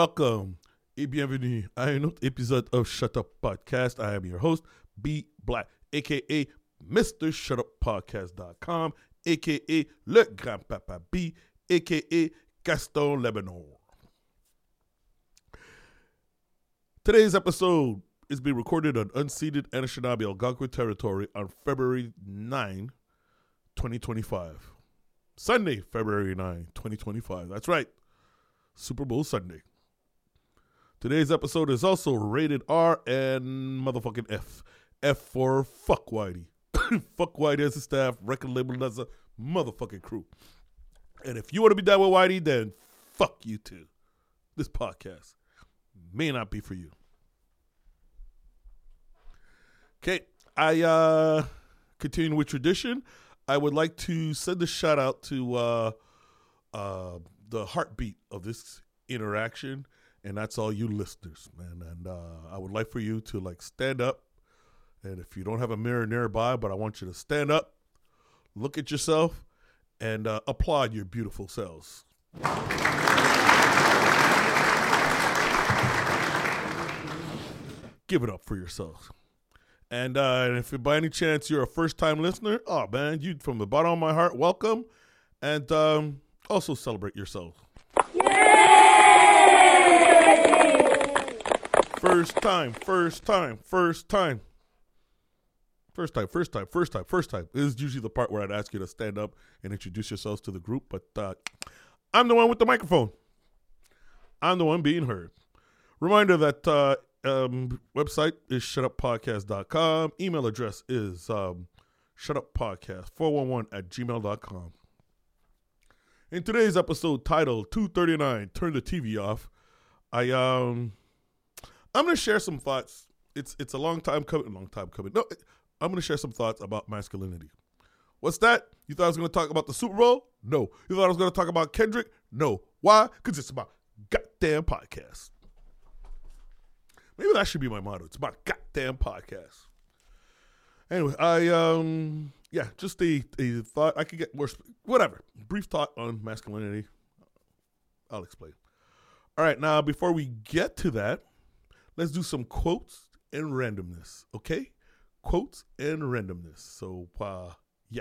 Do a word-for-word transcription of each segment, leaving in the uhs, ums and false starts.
Welcome et bienvenue à un autre épisode of Shut Up Podcast. I am your host, B Black, aka Mister Shut Up Podcast dot com, aka Le Grand-Papa B, aka Gaston Lebanon. Today's episode is being recorded on unceded Anishinaabe Algonquin territory on February ninth, twenty twenty-five. Sunday, February ninth, twenty twenty-five. That's right. Super Bowl Sunday. Today's episode is also rated R and motherfucking F. F for fuck Whitey. Fuck Whitey as a staff, record label as a motherfucking crew. And if you want to be down with Whitey, then fuck you too. This podcast may not be for you. Okay, I uh continuing with tradition, I would like to send a shout out to uh uh the heartbeat of this interaction, and that's all you listeners, man. And uh I would like for you to like stand up, and if you don't have a mirror nearby, but I want you to stand up, look at yourself, and uh, applaud your beautiful selves. Give it up for yourselves. And uh, if by any chance you're a first-time listener, oh, man, you from the bottom of my heart, welcome. And um, also celebrate yourself. Yay! First time, first time, first time. First time, first time, first time, first time. This is usually the part where I'd ask you to stand up and introduce yourselves to the group, but uh, I'm the one with the microphone. I'm the one being heard. Reminder that uh, um, website is shut up podcast dot com. Email address is um, shutuppodcast four one one at gmail dot com. In today's episode titled two thirty-nine, Turn the T V Off, I, um, I'm going to share some thoughts. It's it's a long time coming. Long time coming. No, I'm going to share some thoughts about masculinity. What's that? You thought I was going to talk about the Super Bowl? No. You thought I was going to talk about Kendrick? No. Why? Because it's about goddamn podcast. Maybe that should be my motto. It's about goddamn podcast. Anyway, I, um, yeah, just a, a thought. I could get more, whatever. Brief thought on masculinity. I'll explain. All right, now, before we get to that, let's do some quotes and randomness, okay? Quotes and randomness. So, uh, yeah.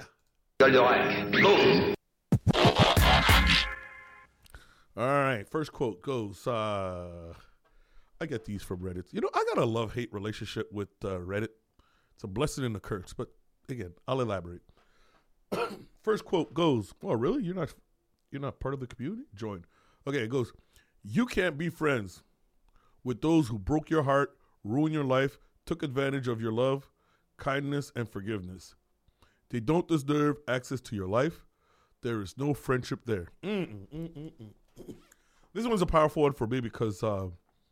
All right, first quote goes, uh, I get these from Reddit. You know, I got a love-hate relationship with uh, Reddit. It's a blessing and a curse, but again, I'll elaborate. First quote goes, oh, really? You're not you're not part of the community? Join. Okay, it goes, you can't be friends with those who broke your heart, ruined your life, took advantage of your love, kindness, and forgiveness. They don't deserve access to your life. There is no friendship there. Mm-mm, mm-mm, mm-mm. This one's a powerful one for me because uh,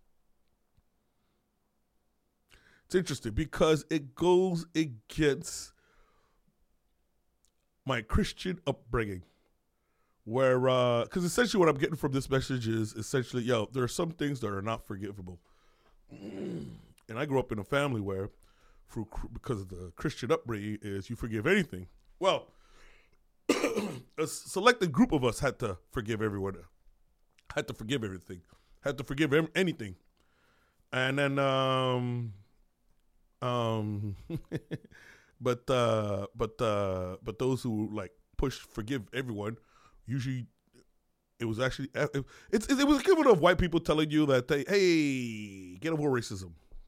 it's interesting because it goes against my Christian upbringing. Where, because uh, essentially what I'm getting from this message is essentially, yo, there are some things that are not forgivable. And I grew up in a family where, through, because of the Christian upbringing, is you forgive anything. Well, a selected group of us had to forgive everyone, had to forgive everything, had to forgive em- anything. And then, um, um, but, uh, but, uh, but those who like push forgive everyone, usually it was actually, it, it's, it was equivalent of white people telling you that, they, hey, get over racism.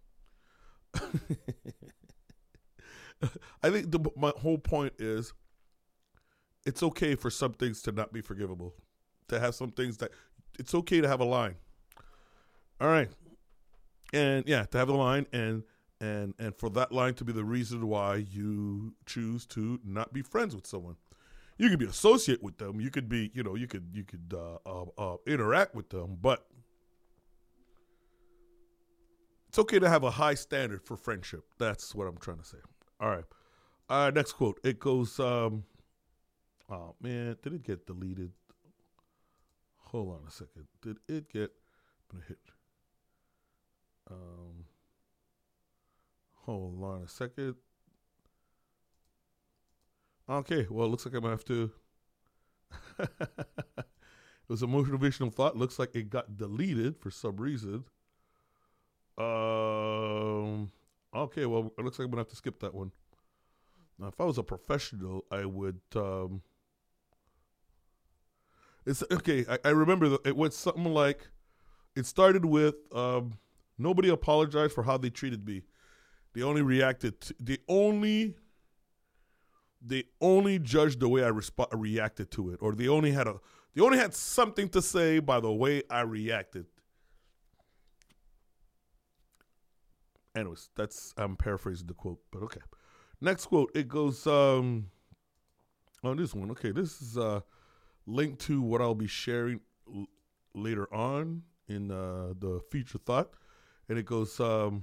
I think the, my whole point is it's okay for some things to not be forgivable, to have some things that it's okay to have a line. All right. And yeah, to have a line and, and, and for that line to be the reason why you choose to not be friends with someone. You could be associate with them. You could be, you know, you could, you could uh, uh, uh, interact with them, but it's okay to have a high standard for friendship. That's what I'm trying to say. All right. Uh, next quote. It goes, um, oh, man, did it get deleted? Hold on a second. Did it get, I'm going to hit, um, hold on a second. Okay, well, it looks like I'm going to have to. It was a motivational thought. Looks like it got deleted for some reason. Um. Okay, well, it looks like I'm gonna have to skip that one. Now, if I was a professional, I would. Um, it's okay. I, I remember the, it went something like, it started with um, nobody apologized for how they treated me. They only reacted. To, they only. They only judged the way I resp- reacted to it, or they only had a. They only had something to say by the way I reacted. Anyways, that's I'm paraphrasing the quote, but okay. Next quote, it goes um on this one. Okay, this is uh linked to what I'll be sharing l- later on in uh, the feature thought, and it goes um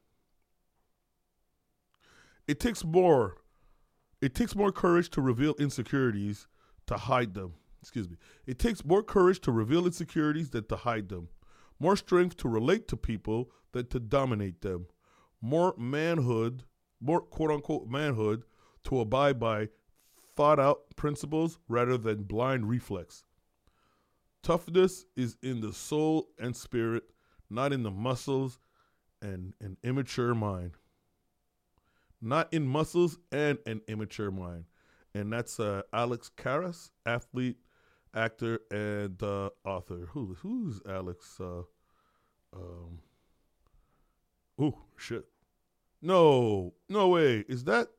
it takes more it takes more courage to reveal insecurities to hide them. Excuse me. It takes more courage to reveal insecurities than to hide them. More strength to relate to people than to dominate them. More manhood, more quote unquote manhood to abide by thought out principles rather than blind reflex. Toughness is in the soul and spirit, not in the muscles and an immature mind. Not in muscles and an immature mind. And that's uh, Alex Karras, athlete, actor, and uh, author. Who who's Alex? Uh, um, oh shit! No, no way. Is that?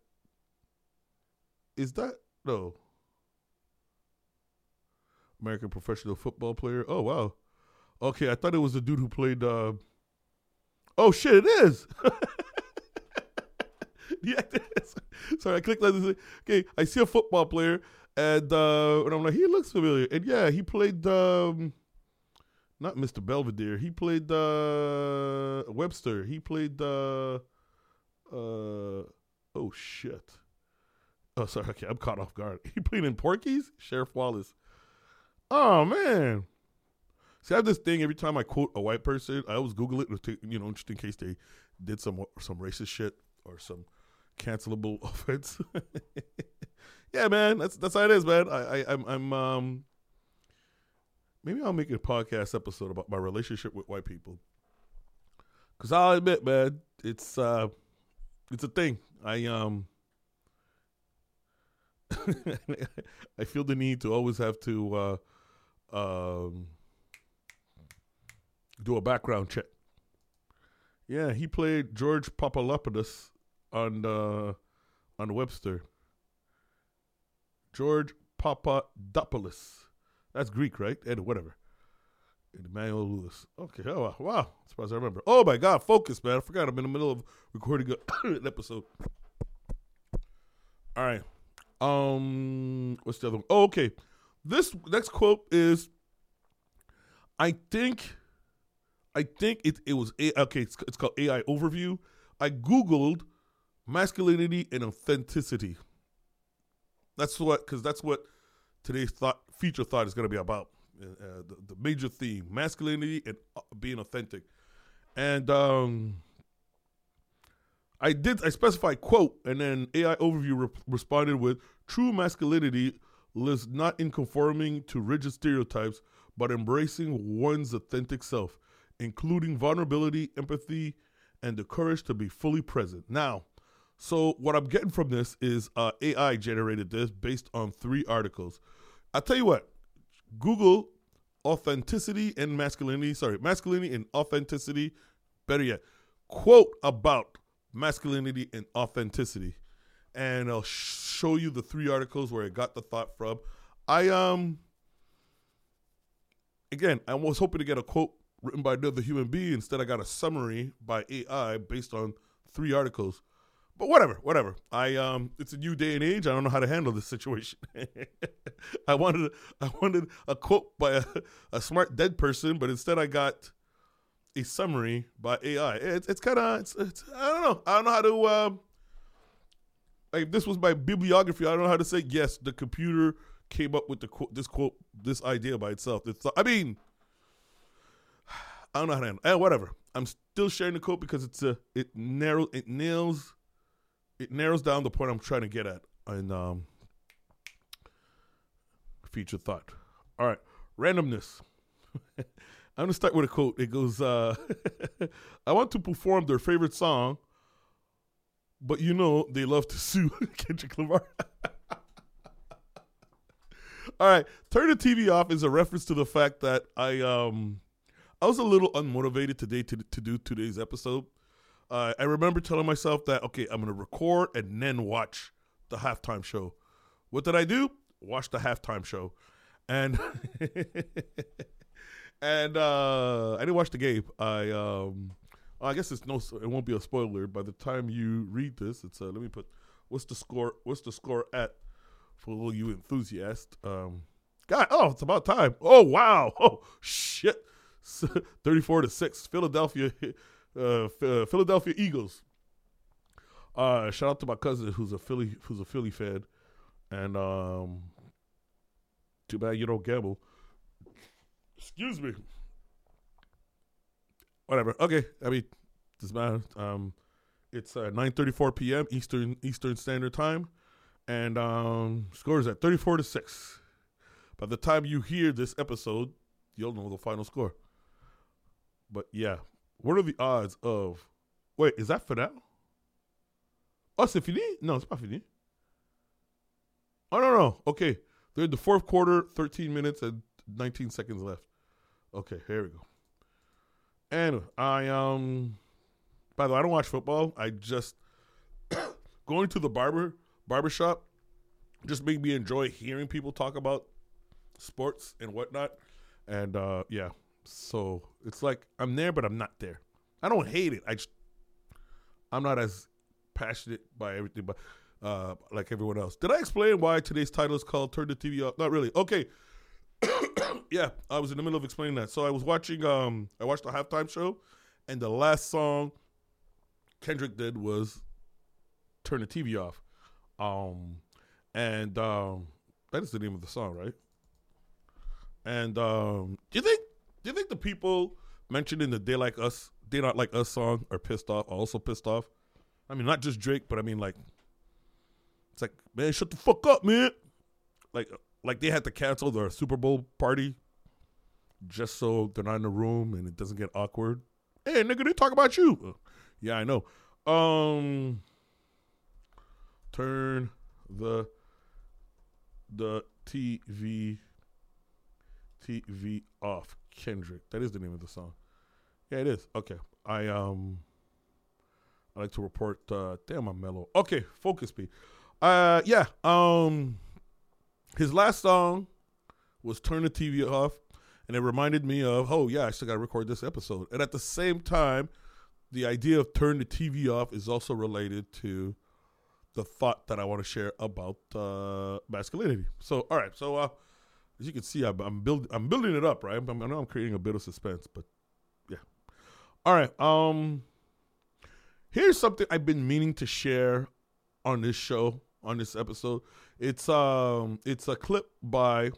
Is that no? American professional football player. Oh wow. Okay, I thought it was the dude who played. Uh, oh shit! It is. The actor. Sorry, I clicked on this. Okay, I see a football player. And, uh, and I'm like, he looks familiar. And yeah, he played, um, not Mister Belvedere. He played uh, Webster. He played, uh, uh, oh, shit. Oh, sorry. Okay, I'm caught off guard. He played in Porky's? Sheriff Wallace. Oh, man. See, I have this thing every time I quote a white person, I always Google it, you know, just in case they did some some racist shit or some cancelable offense. Yeah, man, that's that's how it is, man. I, I I'm I'm um maybe I'll make a podcast episode about my relationship with white people. Cause I'll admit, man, it's uh it's a thing. I um I feel the need to always have to uh um do a background check. Yeah, he played George Papadopoulos on uh on Webster. George Papadopoulos. That's Greek, right? And whatever. And Emmanuel Lewis. Okay. Oh, wow. Wow. I'm surprised I remember. Oh, my God. Focus, man. I forgot I'm in the middle of recording an episode. All right. Um, what's the other one? Oh, okay. This next quote is, I think, I think it, it was, a, okay, it's, it's called A I Overview. I Googled masculinity and authenticity. That's what, because that's what today's thought feature thought is going to be about. Uh, the, the major theme: masculinity and uh, being authentic. And um, I did I specified quote, and then A I Overview re- responded with: "True masculinity lives not in conforming to rigid stereotypes, but embracing one's authentic self, including vulnerability, empathy, and the courage to be fully present." Now. So what I'm getting from this is uh, A I generated this based on three articles. I'll tell you what, Google authenticity and masculinity, sorry, masculinity and authenticity, better yet, quote about masculinity and authenticity. And I'll sh- show you the three articles where I got the thought from. I, um, again, I was hoping to get a quote written by another human being. Instead, I got a summary by A I based on three articles. But whatever, whatever. I um, it's a new day and age. I don't know how to handle this situation. I wanted, I wanted a quote by a, a smart dead person, but instead I got a summary by A I. It's it's kind of, it's, it's I don't know. I don't know how to. Um, like if this was my bibliography, I don't know how to say yes. The computer came up with the quote, this quote, this idea by itself. It's, I mean, I don't know how to handle. Eh, whatever. I'm still sharing the quote because it's a it narrows it nails. It narrows down the point I'm trying to get at in um, feature thought. All right. randomness. I'm going to start with a quote. It goes, uh, I want to perform their favorite song, but you know they love to sue. Kendrick Lamar. All right. Turn the T V off is a reference to the fact that I um I was a little unmotivated today to, to do today's episode. Uh, I remember telling myself that, okay, I'm going to record and then watch the halftime show. What did I do? Watch the halftime show. And and uh, I didn't watch the game. I um, I guess it's no, it won't be a spoiler. By the time you read this, it's uh, let me put what's the score? What's the score at for all you enthusiasts? Um, God, oh, it's about time. Oh wow, oh shit, thirty-four to six, Philadelphia, uh, Philadelphia Eagles. Uh, shout out to my cousin who's a Philly, who's a Philly fan, and um, too bad you don't gamble. Excuse me. Whatever. Okay. I mean, doesn't matter. Um, it's uh, nine thirty-four p.m. Eastern Eastern Standard Time, and um, score is at thirty-four to six. By the time you hear this episode, you'll know the final score. But yeah, what are the odds of? Wait, is that final? Oh, c'est fini? No, it's not fini. Oh no, no. Okay, they're in the fourth quarter, thirteen minutes and nineteen seconds left. Okay, here we go. And I um, by the way, I don't watch football. I just going to the barber barber shop just made me enjoy hearing people talk about sports and whatnot. And uh, yeah, so it's like I'm there, but I'm not there. I don't hate it. I just I'm not as passionate by everything, but uh, like everyone else. Did I explain why today's title is called "Turn the T V Off"? Not really. Okay. Yeah, I was in the middle of explaining that. So I was watching, um, I watched the halftime show, and the last song Kendrick did was "Turn the T V Off," um, and um, that is the name of the song, right? And um, do you think, do you think the people mentioned in the "They Like Us," "They Not Like Us" song are pissed off? Are also pissed off? I mean, not just Drake, but I mean, like, it's like, man, shut the fuck up, man. Like. Like they had to cancel their Super Bowl party just so they're not in the room and it doesn't get awkward. Hey, nigga, they talk about you. Uh, yeah, I know. Um, turn the the T V T V off. Kendrick. That is the name of the song. Yeah, it is. Okay. I um I like to report uh damn I'm mellow. Okay, focus me. Uh yeah. Um His last song was "Turn the T V Off," and it reminded me of, oh, yeah, I still got to record this episode. And at the same time, the idea of "turn the T V off" is also related to the thought that I want to share about uh, masculinity. So, all right. So, uh, as you can see, I'm, I'm, build, I'm building it up, right? I'm, I know I'm creating a bit of suspense, but yeah. All right. Um, here's something I've been meaning to share on this show. On this episode, it's um it's a clip by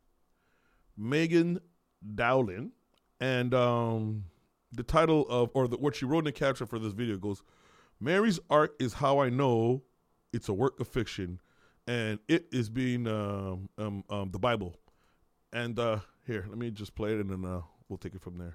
Megan Dowling, and um the title of or the, what she wrote in the caption for this video goes, "Mary's art is how I know it's a work of fiction, and it is being um um, um the Bible." And uh, here, let me just play it, and then uh, we'll take it from there.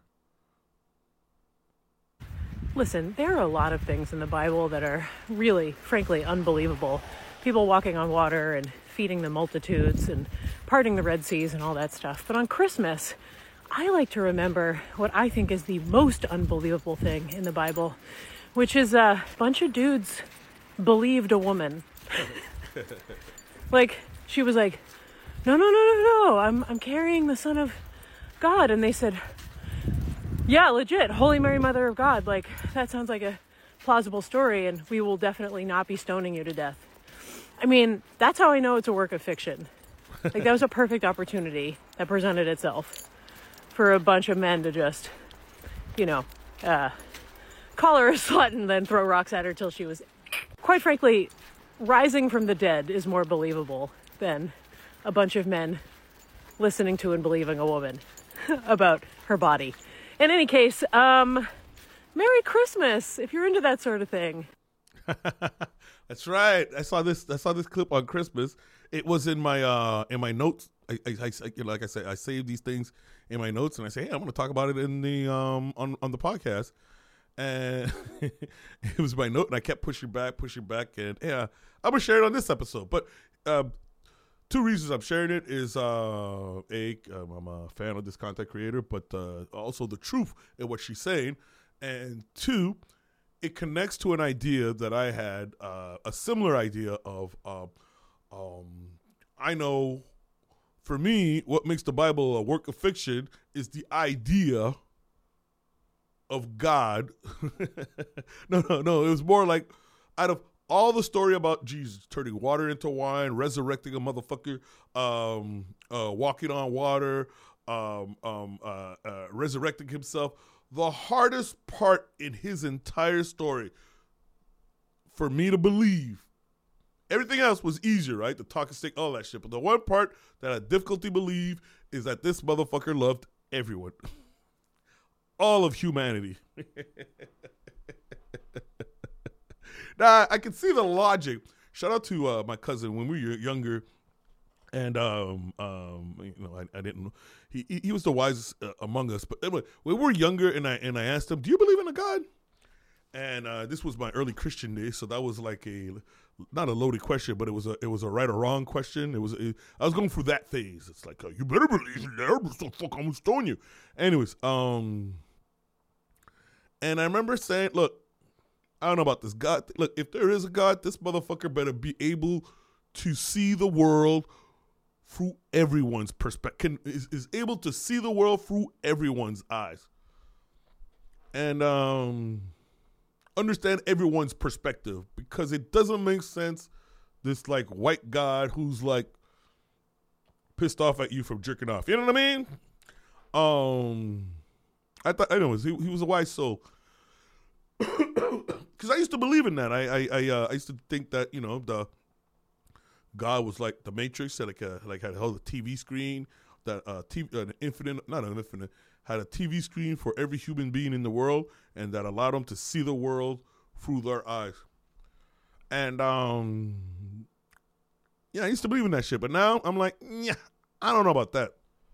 Listen, there are a lot of things in the Bible that are really, frankly, unbelievable. People walking on water and feeding the multitudes and parting the Red Seas and all that stuff. But on Christmas, I like to remember what I think is the most unbelievable thing in the Bible, which is a bunch of dudes believed a woman. Like, she was like, no, no, no, no, no, I'm, I'm carrying the Son of God. And they said, yeah, legit, Holy Mary, Mother of God. Like, that sounds like a plausible story, and we will definitely not be stoning you to death. I mean, that's how I know it's a work of fiction. Like, that was a perfect opportunity that presented itself for a bunch of men to just, you know, uh, call her a slut and then throw rocks at her till she was... Quite frankly, rising from the dead is more believable than a bunch of men listening to and believing a woman about her body. In any case, um, Merry Christmas, if you're into that sort of thing. That's right. I saw this. I saw this clip on Christmas. It was in my uh, in my notes I, I, I, I like I said, I save these things in my notes, and I say, hey, I'm going to talk about it in the um on on the podcast. And it was my note, and I kept pushing back, pushing back, and yeah, I'm gonna share it on this episode. But uh, two reasons I'm sharing it is uh, a um, I'm a fan of this content creator, but uh, also the truth in what she's saying, and two, it connects to an idea that I had, uh, a similar idea of uh, um, I know for me what makes the Bible a work of fiction is the idea of God. no, no, no. It was more like out of all the story about Jesus turning water into wine, resurrecting a motherfucker, um, uh, walking on water, um, um, uh, uh, resurrecting himself. The hardest part in his entire story for me to believe, everything else was easier, right? The talking stick, all that shit. But the one part that I had difficulty believe is that this motherfucker loved everyone. All of humanity. Now, I can see the logic. Shout out to uh, my cousin when we were younger, and um, um, you know, I, I didn't know he he was the wisest uh, among us. But anyway, when we were younger, and I and I asked him, "Do you believe in a God?" And uh, this was my early Christian days, so that was like a not a loaded question, but it was a it was a right or wrong question. It was a, I was going through that phase. It's like uh, you better believe in there, but so fuck, I'm gonna stone you. Anyways, um. And I remember saying, look, I don't know about this God. Look, if there is a God, this motherfucker better be able to see the world through everyone's perspective, is, is able to see the world through everyone's eyes. And um, understand everyone's perspective, because it doesn't make sense, this like white God who's like pissed off at you from jerking off. You know what I mean? Um... I thought I know he, he was a wise soul, because I used to believe in that. I I I, uh, I used to think that, you know, the God was like the Matrix, had like a like had held a T V screen, that uh T V, an infinite not an infinite had a T V screen for every human being in the world, and that allowed them to see the world through their eyes. And um yeah, I used to believe in that shit, but now I'm like, yeah, I don't know about that.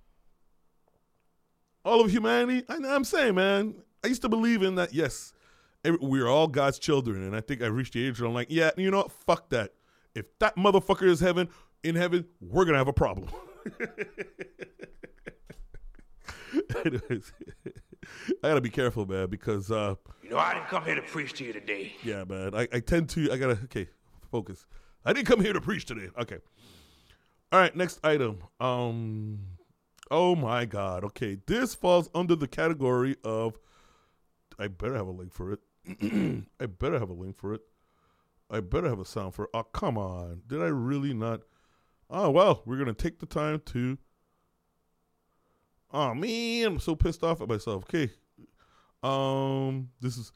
All of humanity, I, I'm saying, man, I used to believe in that, yes, every, we're all God's children, and I think I reached the age where I'm like, yeah, you know what, fuck that. If that motherfucker is heaven, in heaven, we're going to have a problem. Anyways, I got to be careful, man, because... Uh, you know, I didn't come here to preach to you today. Yeah, man, I, I tend to, I got to, okay, focus. I didn't come here to preach today. Okay. All right, next item. Um... Oh my God. Okay. This falls under the category of, I better have a link for it. I better have a link for it. I better have a sound for it. Oh, come on. Did I really not? Oh, well, we're going to take the time to, oh man, I'm so pissed off at myself. Okay. Um, this is,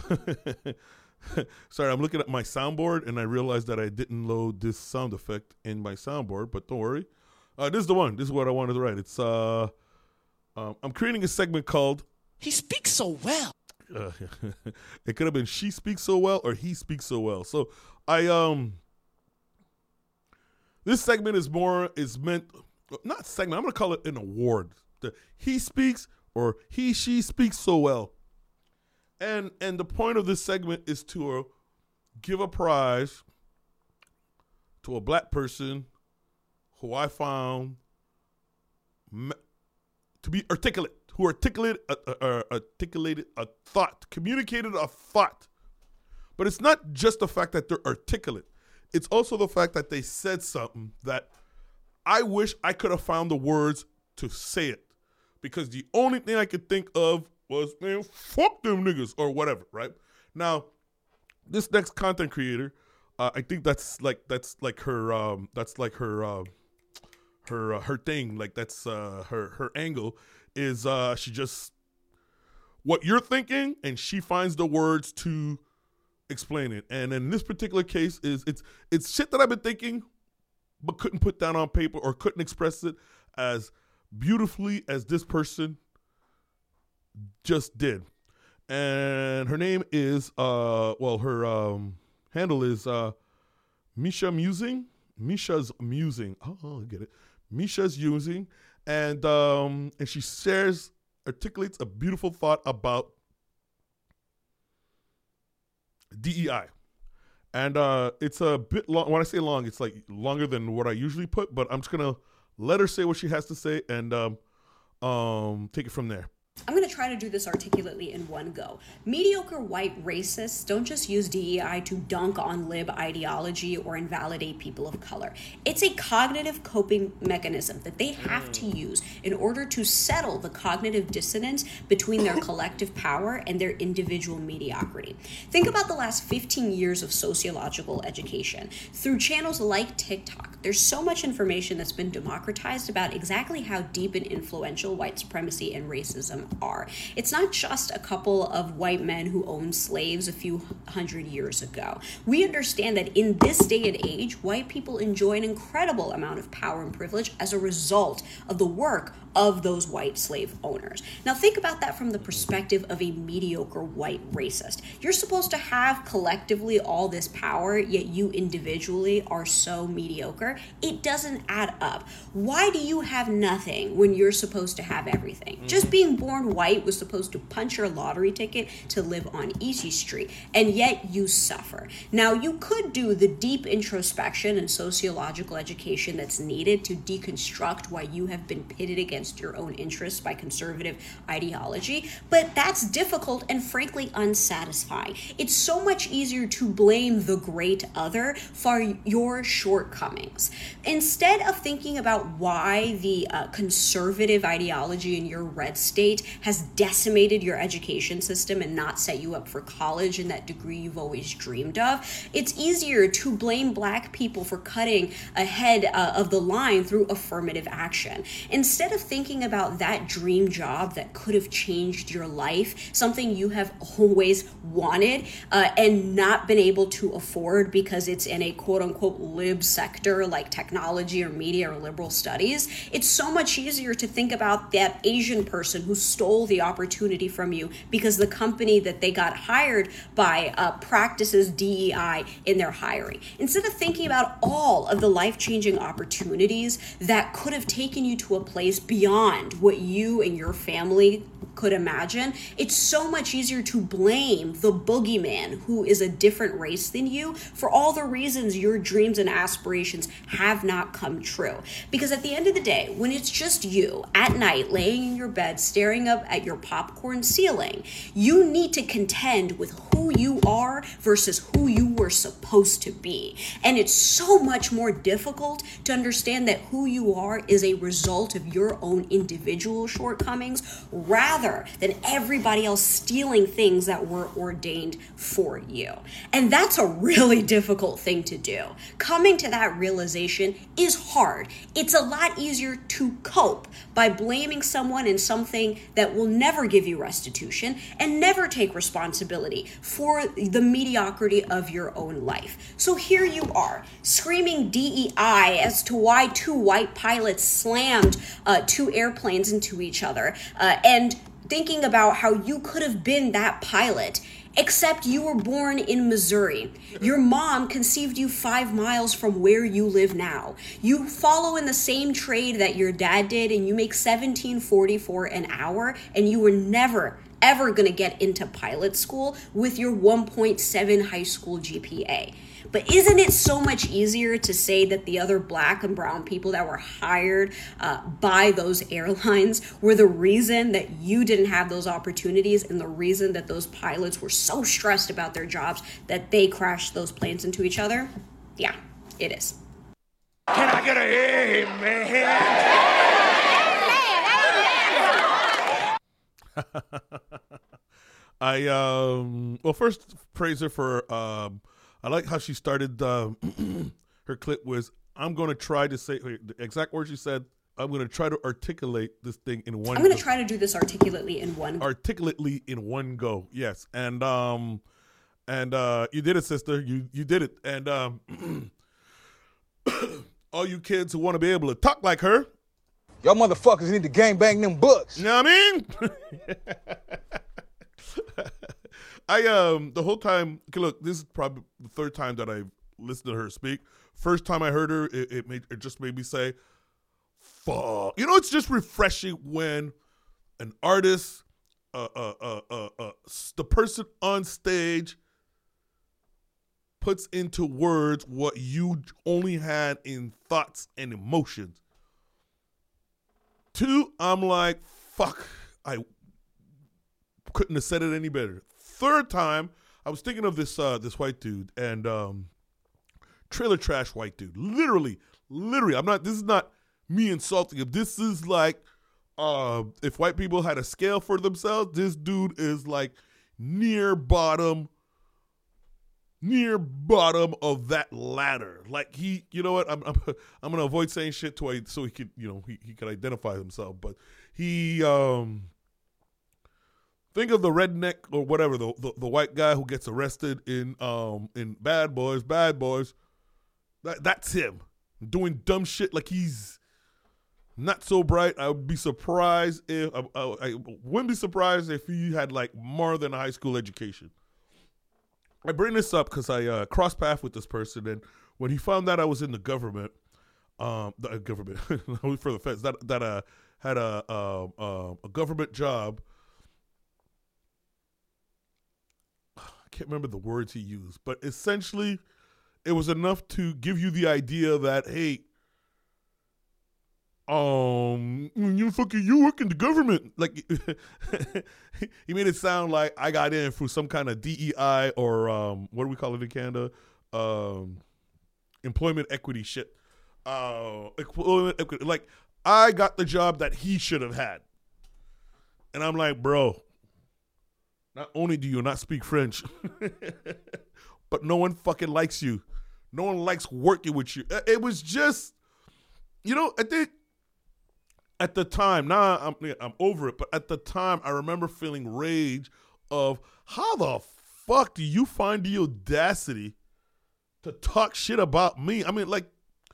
sorry, I'm looking at my soundboard and I realized that I didn't load this sound effect in my soundboard, but don't worry. Uh, this is the one. This is what I wanted to write. It's uh, um, I'm creating a segment called He Speaks So Well. Uh, it could have been She Speaks So Well or He Speaks So Well. So I um, this segment is more is meant not segment. I'm gonna call it an award. The He Speaks or He She Speaks So Well. And and the point of this segment is to uh, give a prize to a black person who I found me- to be articulate, who articulated, uh, uh, articulated a thought, communicated a thought. But it's not just the fact that they're articulate. It's also the fact that they said something that I wish I could have found the words to say it. Because the only thing I could think of was, man, fuck them niggas or whatever, right? Now, this next content creator, uh, I think that's like that's like her um, that's like her uh, her uh, her thing, like that's uh, her her angle is uh, she just what you're thinking, and she finds the words to explain it. And in this particular case, is it's it's shit that I've been thinking, but couldn't put down on paper or couldn't express it as beautifully as this person just did. And her name is uh well her um handle is uh Misha Musing. Misha's Musing. Oh, I get it. Misha's using, and um, and she shares, articulates a beautiful thought about D E I. And uh, it's a bit long. When I say long, it's like longer than what I usually put, but I'm just going to let her say what she has to say and um, um, take it from there. I'm going to try to do this articulately in one go. Mediocre white racists don't just use D E I to dunk on lib ideology or invalidate people of color. It's a cognitive coping mechanism that they have to use in order to settle the cognitive dissonance between their collective power and their individual mediocrity. Think about the last fifteen years of sociological education. Through channels like TikTok, there's so much information that's been democratized about exactly how deep and influential white supremacy and racism are. It's not just a couple of white men who owned slaves a few hundred years ago. We understand that in this day and age, white people enjoy an incredible amount of power and privilege as a result of the work of those white slave owners. Now think about that from the perspective of a mediocre white racist. You're supposed to have collectively all this power, yet you individually are so mediocre. It doesn't add up. Why do you have nothing when you're supposed to have everything? Mm-hmm. Just being born white was supposed to punch your lottery ticket to live on Easy Street, and yet you suffer. Now you could do the deep introspection and sociological education that's needed to deconstruct why you have been pitted against your own interests by conservative ideology, but that's difficult and frankly unsatisfying. It's so much easier to blame the great other for your shortcomings. Instead of thinking about why the uh, conservative ideology in your red state has decimated your education system and not set you up for college and that degree you've always dreamed of, it's easier to blame black people for cutting ahead uh, of the line through affirmative action. Instead of thinking about that dream job that could have changed your life, something you have always wanted uh, and not been able to afford because it's in a quote-unquote lib sector like technology or media or liberal studies, it's so much easier to think about that Asian person who stole the opportunity from you because the company that they got hired by uh, practices D E I in their hiring. Instead of thinking about all of the life-changing opportunities that could have taken you to a place beyond what you and your family could imagine, it's so much easier to blame the boogeyman who is a different race than you for all the reasons your dreams and aspirations have not come true. Because at the end of the day, when it's just you at night laying in your bed staring up at your popcorn ceiling, you need to contend with who you are versus who you were supposed to be. And it's so much more difficult to understand that who you are is a result of your own individual shortcomings rather than everybody else stealing things that were ordained for you. And that's a really difficult thing to do. Coming to that realization is hard. It's a lot easier to cope by blaming someone in something that will never give you restitution and never take responsibility for the mediocrity of your own life. So here you are, screaming D E I as to why two white pilots slammed uh, two airplanes into each other, uh, and thinking about how you could have been that pilot, except you were born in Missouri. Your mom conceived you five miles from where you live now. You follow in the same trade that your dad did, and you make seventeen forty-four an hour, and you were never, ever gonna get into pilot school with your one point seven high school G P A. But isn't it so much easier to say that the other black and brown people that were hired uh, by those airlines were the reason that you didn't have those opportunities and the reason that those pilots were so stressed about their jobs that they crashed those planes into each other? Yeah, it is. Can I get a amen? I, um, well, first, praise her for, um, I like how she started, uh, her clip was, I'm going to try to say, the exact words she said, I'm going to try to articulate this thing in one I'm going to try to do this articulately in one go. Articulately in one go, yes. And, um, and, uh, you did it, sister. You, you did it. And, um, all you kids who want to be able to talk like her, y'all motherfuckers need to gangbang them books. You know what I mean? I, um, the whole time, okay, look, this is probably the third time that I've listened to her speak. First time I heard her, it, it made, it just made me say, fuck. You know, it's just refreshing when an artist, uh, uh, uh, uh, uh, the person on stage puts into words what you only had in thoughts and emotions. Two, I'm like, fuck, I couldn't have said it any better. Third time, I was thinking of this uh, this white dude and um, trailer trash white dude. Literally, literally, I'm not, this is not me insulting him. This is like, uh, if white people had a scale for themselves, this dude is like near bottom, near bottom of that ladder. Like he, you know what? I'm I'm, I'm gonna avoid saying shit to so he could, you know, he, he could identify himself. But he, um, think of the redneck or whatever, the, the the white guy who gets arrested in um in Bad Boys, Bad Boys. That that's him doing dumb shit like he's not so bright. I would be surprised if I, I, I wouldn't be surprised if he had like more than a high school education. I bring this up because I uh, crossed paths with this person, and when he found out I was in the government, um, the uh, government for the feds, that that uh had a uh, uh, a government job. I can't remember the words he used, but essentially, it was enough to give you the idea that hey, um, you fucking you work in the government. Like he made it sound like I got in through some kind of D E I or um, what do we call it in Canada? Um, employment equity shit. Uh, employment equity. Like I got the job that he should have had, and I'm like, bro. Not only do you not speak French, but no one fucking likes you. No one likes working with you. It was just, you know, I think. At the time, now I'm I'm over it, but at the time, I remember feeling rage of how the fuck do you find the audacity to talk shit about me? I mean, like,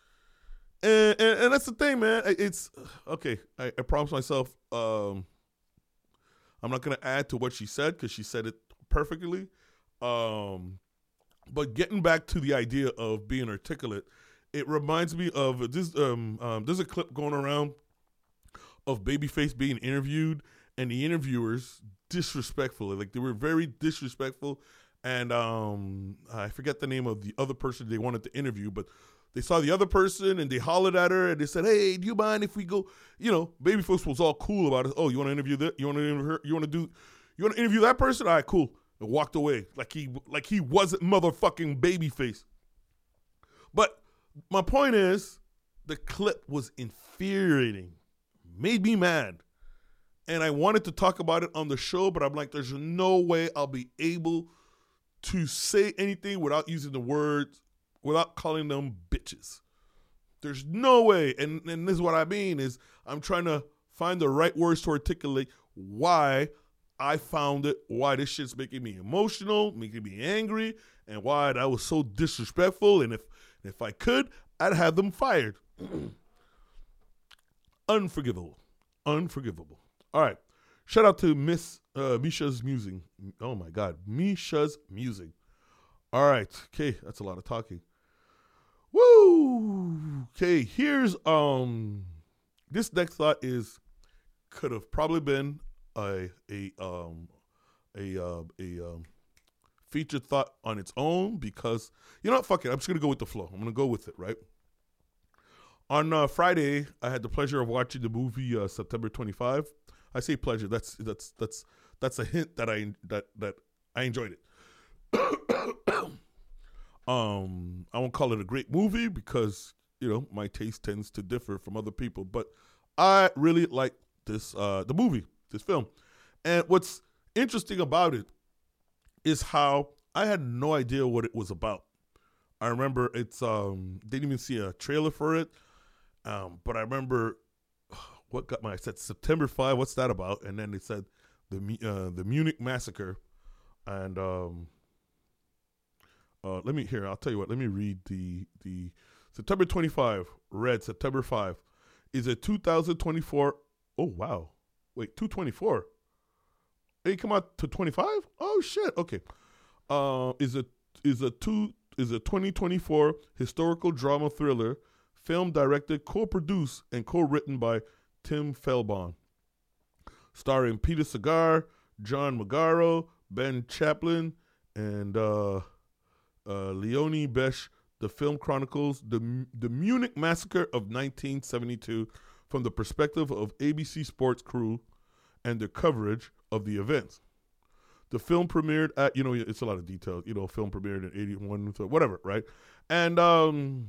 and, and, and that's the thing, man. It's, okay, I, I promised myself um, I'm not going to add to what she said because she said it perfectly. Um, but getting back to the idea of being articulate, it reminds me of this, um, um, there's a clip going around of Babyface being interviewed, and the interviewers disrespectful, like they were very disrespectful, and um, I forget the name of the other person they wanted to interview, but they saw the other person and they hollered at her and they said, "Hey, do you mind if we go?" You know, Babyface was all cool about it. Oh, you want to interview that? You want to interview her? You want to do? You want to interview that person? All right, cool. And walked away like he like he wasn't motherfucking Babyface. But my point is, the clip was infuriating. Made me mad. And I wanted to talk about it on the show, but I'm like, there's no way I'll be able to say anything without using the words, without calling them bitches. There's no way. And, and this is what I mean is I'm trying to find the right words to articulate why I found it, why this shit's making me emotional, making me angry, and why that was so disrespectful. And if, if I could, I'd have them fired. Unforgivable. Unforgivable. All right. Shout out to Miss uh, Misha's Musing. Oh, my God. Misha's Musing. All right. Okay. That's a lot of talking. Woo. Okay. Here's, um, this next thought is, could have probably been a, a, um, a, uh, a, um, featured thought on its own because, you know what? Fuck it. I'm just going to go with the flow. I'm going to go with it, right? On uh, Friday, I had the pleasure of watching the movie uh, September twenty-fifth. I say pleasure. That's that's that's that's a hint that I that that I enjoyed it. um, I won't call it a great movie because you know my taste tends to differ from other people, but I really like this uh, the movie, this film. And what's interesting about it is how I had no idea what it was about. I remember it's um didn't even see a trailer for it. Um, but I remember what got my, I said September fifth, what's that about? And then they said the uh, the Munich massacre. And um, uh, let me, here, I'll tell you what, let me read the, the September twenty-fifth, read September fifth, is a two thousand twenty-four, oh wow, wait, two twenty-four? It come out to twenty-five? Oh shit, okay. Uh, is a, is a two, is a twenty twenty-four historical drama thriller film directed, co-produced, and co-written by Tim Felbaum. Starring Peter Segar, John Magaro, Ben Chaplin, and uh, uh, Leonie Besch. The film chronicles the, the Munich massacre of nineteen seventy-two from the perspective of A B C Sports crew and their coverage of the events. The film premiered at, you know, it's a lot of details, you know, film premiered in eighty-one, so whatever, right? And um,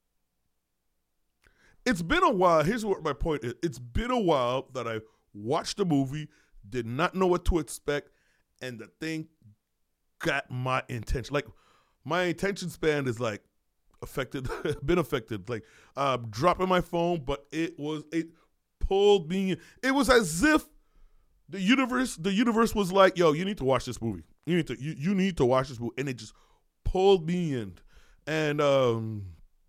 it's been a while. Here's what my point is. It's been a while that I watched the movie, did not know what to expect, and the thing got my attention. Like, my attention span is like affected, been affected. Like, uh, dropping my phone, but it was, it pulled me in. It was as if the universe, the universe was like, yo, you need to watch this movie. You need to, you, you need to watch this movie. And it just pulled me in. And um,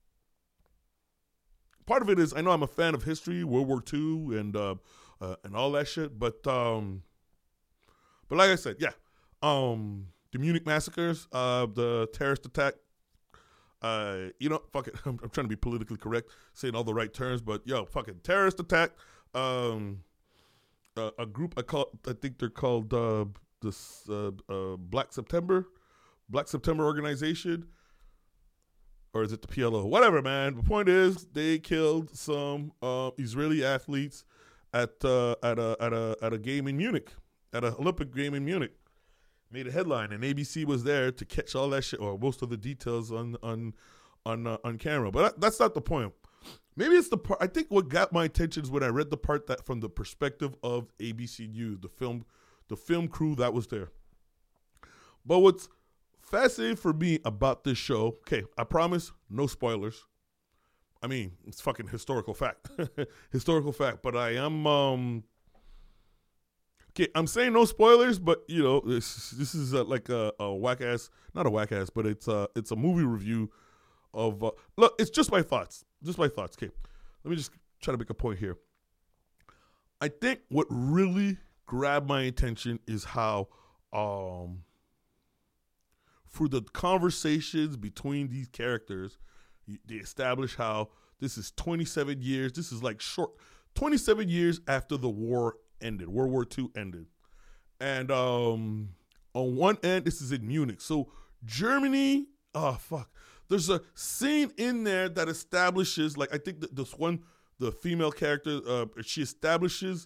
part of it is, I know I'm a fan of history, World War Two, and uh, uh, and all that shit. But um, but like I said, yeah, um, the Munich massacres, uh, the terrorist attack. Uh, you know, fuck it. I'm, I'm trying to be politically correct, saying all the right terms, but yo, fucking terrorist attack. Um, uh, a group I call, I think they're called uh, this uh, uh, Black September, Black September organization. Or is it the P L O? Whatever, man. The point is, they killed some uh, Israeli athletes at uh, at a at a at a game in Munich, at an Olympic game in Munich. Made a headline, and A B C was there to catch all that shit, or most of the details on on on uh, on camera. But that, that's not the point. Maybe it's the part. I think what got my attention is when I read the part that from the perspective of A B C News, the film, the film crew that was there. But what's fascinating for me about this show, okay, I promise, no spoilers. I mean, it's fucking historical fact. Historical fact. But I am, um, okay, I'm saying no spoilers, but, you know, this, this is a, like a, a whack-ass, not a whack-ass, but it's a, it's a movie review of, uh, look, it's just my thoughts. Just my thoughts. Okay, let me just try to make a point here. I think what really grabbed my attention is how, um, for the conversations between these characters, they establish how this is twenty-seven years. This is like short, twenty-seven years after the war ended, World War Two ended. And um, on one end, this is in Munich. So Germany, oh, fuck. There's a scene in there that establishes, like, I think that this one, the female character, uh, she establishes,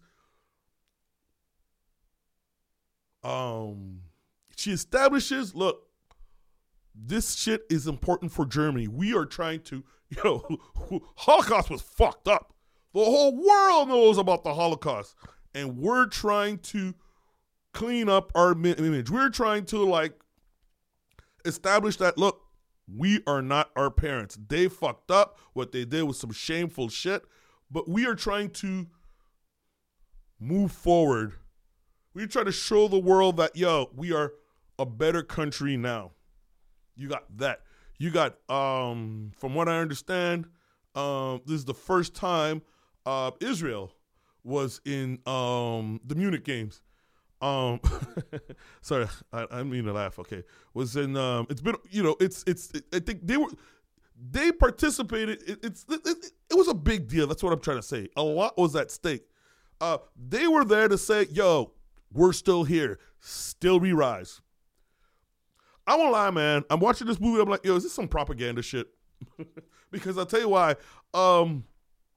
um, she establishes, look, this shit is important for Germany. We are trying to, you know, Holocaust was fucked up. The whole world knows about the Holocaust. And we're trying to clean up our image. We're trying to, like, establish that, look, we are not our parents. They fucked up. What they did was some shameful shit. But we are trying to move forward. We try to show the world that, yo, we are a better country now. You got that. You got, um, from what I understand, um, this is the first time uh, Israel was in um, the Munich games. Um, sorry, I, I didn't mean to laugh. Okay, was in. Um, it's been, you know, it's it's. It, I think they were, they participated. It, it's it, it, it was a big deal. That's what I'm trying to say. A lot was at stake. Uh, they were there to say, "Yo, we're still here. Still we rise." I won't lie, man. I'm watching this movie. I'm like, yo, is this some propaganda shit? Because I'll tell you why. Um,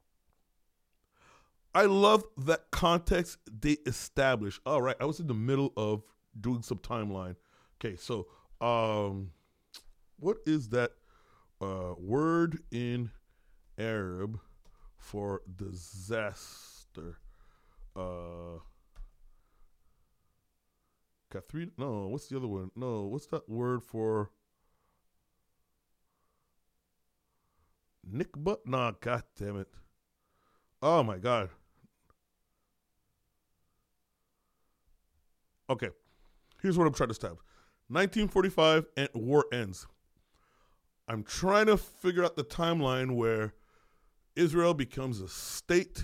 I love that context they established. All right, I was in the middle of doing some timeline. Okay, so um, what is that uh, word in Arab for disaster? Uh Got three. No, what's the other one? No, what's that word for Nikba? Nah, god damn it. Oh my god. Okay, here's what I'm trying to establish. nineteen forty-five and war ends. I'm trying to figure out the timeline where Israel becomes a state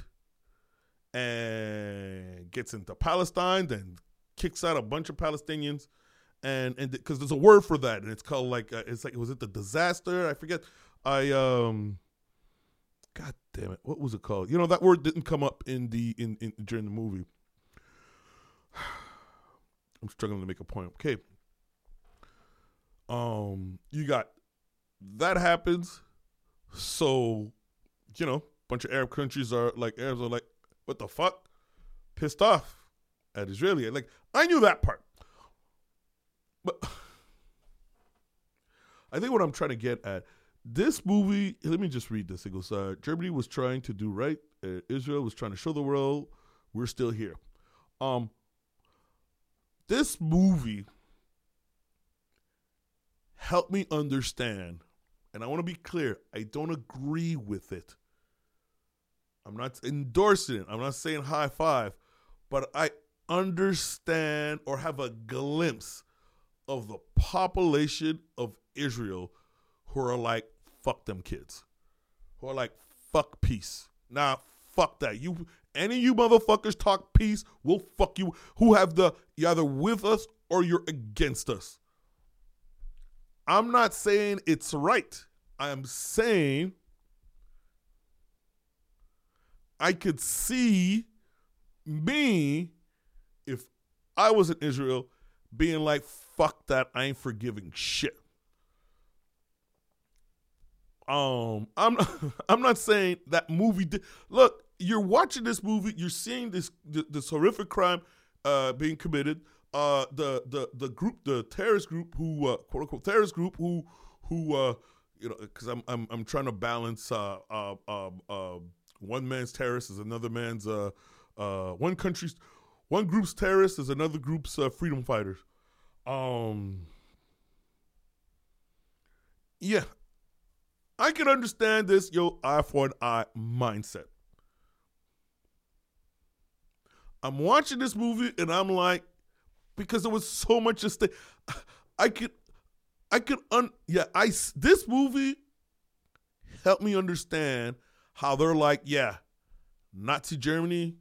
and gets into Palestine, then kicks out a bunch of Palestinians, and and because there's a word for that, and it's called like uh, it's like was it the disaster? I forget. I um God damn it. What was it called? You know, that word didn't come up in the in, in during the movie. I'm struggling to make a point. Okay. Um, you got that happens. So, you know, a bunch of Arab countries are like, Arabs are like, what the fuck? Pissed off at Israeli. Like, I knew that part. But I think what I'm trying to get at, this movie, let me just read this. It goes, uh, Germany was trying to do right. Uh, Israel was trying to show the world we're still here. Um, this movie helped me understand, and I want to be clear, I don't agree with it. I'm not endorsing it. I'm not saying high five, but I understand or have a glimpse of the population of Israel who are like, fuck them kids. Who are like, fuck peace. Nah, fuck that. You, any of you motherfuckers talk peace, we'll fuck you. Who have the, you're either with us or you're against us. I'm not saying it's right. I'm saying I could see me, if I was in Israel, being like, fuck that, I ain't forgiving shit. Um, I'm I'm not saying that movie did. Look, you're watching this movie, you're seeing this this horrific crime uh, being committed. Uh, the the the group, the terrorist group, who uh, quote unquote terrorist group, who who uh, you know, because I'm I'm I'm trying to balance uh, uh, uh, uh, one man's terrorist is another man's uh, uh, one country's one group's terrorist is another group's uh, freedom fighters. Um, yeah. I can understand this, yo, eye for an eye mindset. I'm watching this movie and I'm like, because there was so much at stake. I could, I could, un, yeah, I, this movie helped me understand how they're like, yeah, Nazi Germany,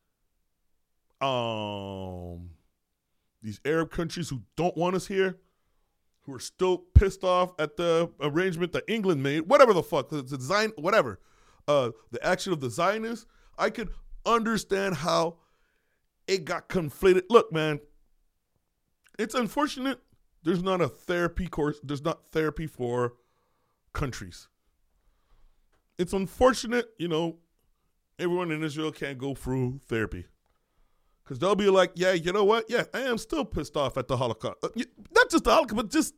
um, these Arab countries who don't want us here, who are still pissed off at the arrangement that England made, whatever the fuck, the, the design, whatever, uh, the action of the Zionists, I could understand how it got conflated. Look, man, it's unfortunate there's not a therapy course, there's not therapy for countries. It's unfortunate, you know, everyone in Israel can't go through therapy. Because they'll be like, yeah, you know what? Yeah, I am still pissed off at the Holocaust. Uh, not just the Holocaust, but just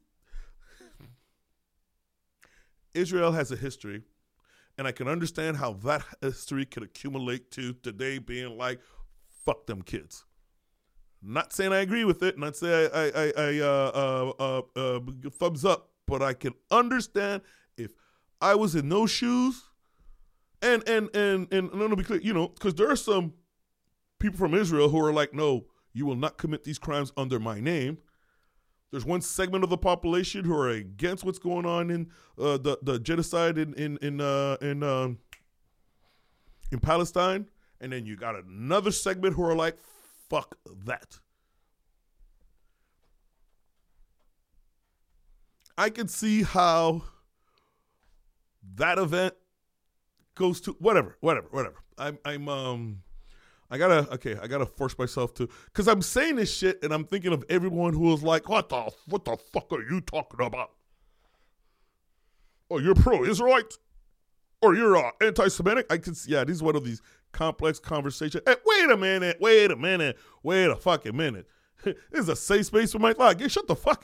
Israel has a history, and I can understand how that history could accumulate to today being like, fuck them kids. Not saying I agree with it, not saying I, I, I uh, uh, uh, uh, thumbs up, but I can understand if I was in those shoes, and and and and, and let me be clear, you know, because there are some people from Israel who are like, no, you will not commit these crimes under my name. There's one segment of the population who are against what's going on in uh, the the genocide in in in uh, in um, in Palestine, and then you got another segment who are like, fuck that. I can see how that event goes to whatever, whatever, whatever. I'm I'm um. I gotta, okay, I gotta force myself to, because I'm saying this shit and I'm thinking of everyone who is like, what the, what the fuck are you talking about? Oh, you're pro-Israelite? Or you're uh, anti-Semitic? I can see, yeah, this is one of these complex conversations. Hey, wait a minute, wait a minute, wait a fucking minute. This is a safe space for my thought. Get shut the fuck.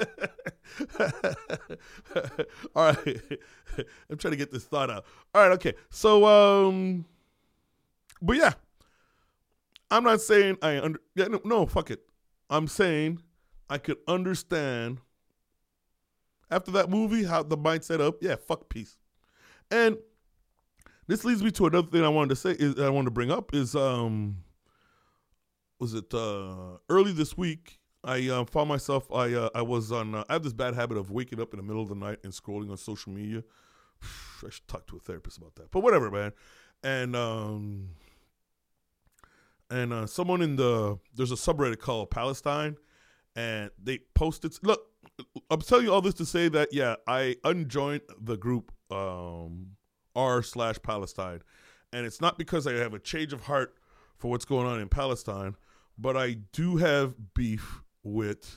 All right. I'm trying to get this thought out. All right, okay. So, um, but yeah. I'm not saying I under yeah, no, no, fuck it. I'm saying I could understand after that movie how the mindset up, yeah, fuck peace. And this leads me to another thing I wanted to say is I wanted to bring up is um was it uh, early this week I uh, found myself I uh, I was on uh, I have this bad habit of waking up in the middle of the night and scrolling on social media. I should talk to a therapist about that. But whatever, man. And um And uh, someone in the, there's a subreddit called Palestine, and they posted, look, I'm telling you all this to say that, yeah, I unjoined the group um, r slash Palestine. And it's not because I have a change of heart for what's going on in Palestine, but I do have beef with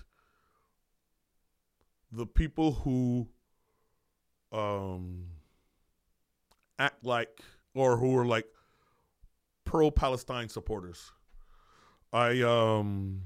the people who um, act like, or who are like pro-Palestine supporters. I um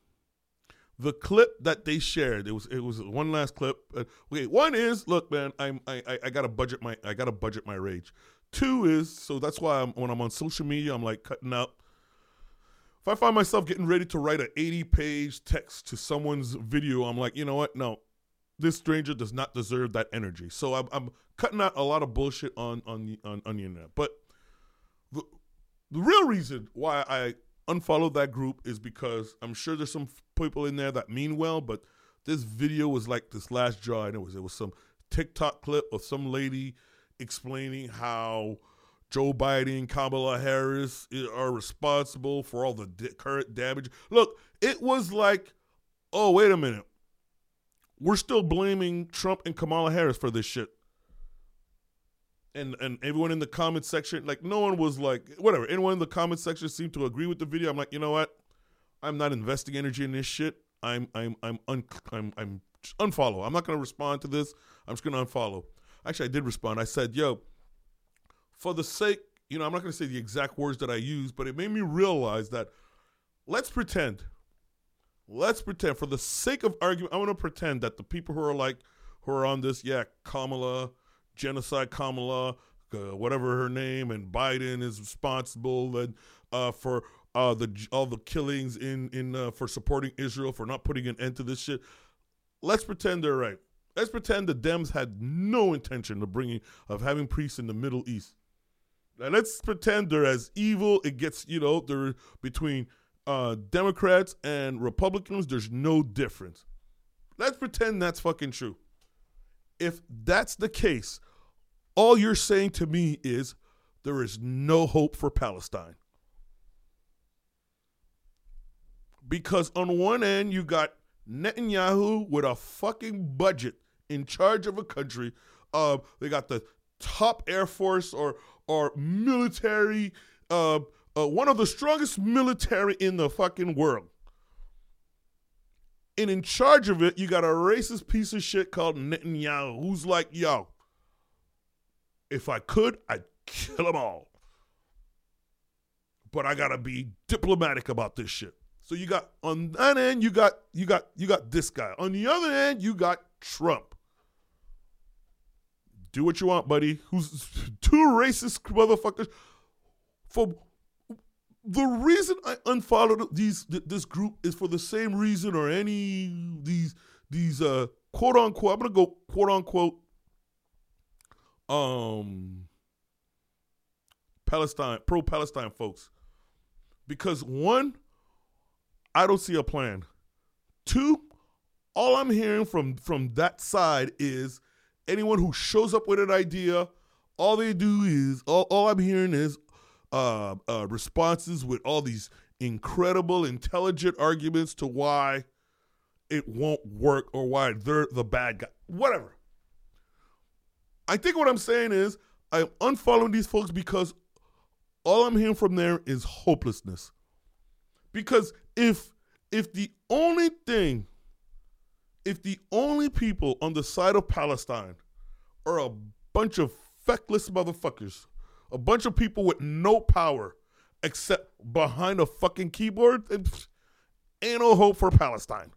the clip that they shared, it was it was one last clip. Uh, okay, one is, look, man, I'm I I, I gotta budget my I gotta budget my rage. Two is, so that's why I'm, when I'm on social media, I'm like cutting out. If I find myself getting ready to write an eighty-page text to someone's video, I'm like, you know what? No, this stranger does not deserve that energy. So I'm, I'm cutting out a lot of bullshit on on the, on, on the internet. But the, the real reason why I unfollowed that group is because I'm sure there's some people in there that mean well, but this video was like this last draw, and it was it was some TikTok clip of some lady explaining how Joe Biden, Kamala Harris are responsible for all the di- current damage. Look, it was like, oh, wait a minute. We're still blaming Trump and Kamala Harris for this shit. And and everyone in the comment section, like, no one was like, whatever. Anyone in the comment section seemed to agree with the video. I'm like, you know what? I'm not investing energy in this shit. I'm I'm I'm un- I'm I'm just unfollow. I'm not going to respond to this. I'm just going to unfollow. Actually, I did respond. I said, yo, for the sake, you know, I'm not going to say the exact words that I used, but it made me realize that let's pretend, let's pretend for the sake of argument, I want to pretend that the people who are like, who are on this, yeah, Kamala, genocide Kamala, uh, whatever her name, and Biden is responsible and uh, for uh, the all the killings in, in uh, for supporting Israel, for not putting an end to this shit. Let's pretend they're right. Let's pretend the Dems had no intention of bringing, of having priests in the Middle East. Now let's pretend they're as evil. It gets, you know, they're between uh, Democrats and Republicans. There's no difference. Let's pretend that's fucking true. If that's the case, all you're saying to me is there is no hope for Palestine. Because on one end, you got Netanyahu with a fucking budget in charge of a country. Uh, they got the top Air Force or or military, uh, uh, one of the strongest military in the fucking world. And in charge of it, you got a racist piece of shit called Netanyahu, who's like, yo, if I could, I'd kill them all. But I gotta be diplomatic about this shit. So you got, on that end, you got you got you got this guy. On the other end, you got Trump. Do what you want, buddy. Who's two racist motherfuckers. For the reason I unfollowed these this group is for the same reason, or any these these uh quote unquote. I'm gonna go quote unquote um Palestine pro Palestine folks, because one, I don't see a plan. Two, all I'm hearing from from that side is anyone who shows up with an idea, all they do is, all, all I'm hearing is uh, uh, responses with all these incredible, intelligent arguments to why it won't work or why they're the bad guy. Whatever. I think what I'm saying is I'm unfollowing these folks because all I'm hearing from there is hopelessness. Because if if the only thing, if the only people on the side of Palestine are a bunch of feckless motherfuckers, a bunch of people with no power except behind a fucking keyboard, then pff, ain't no hope for Palestine.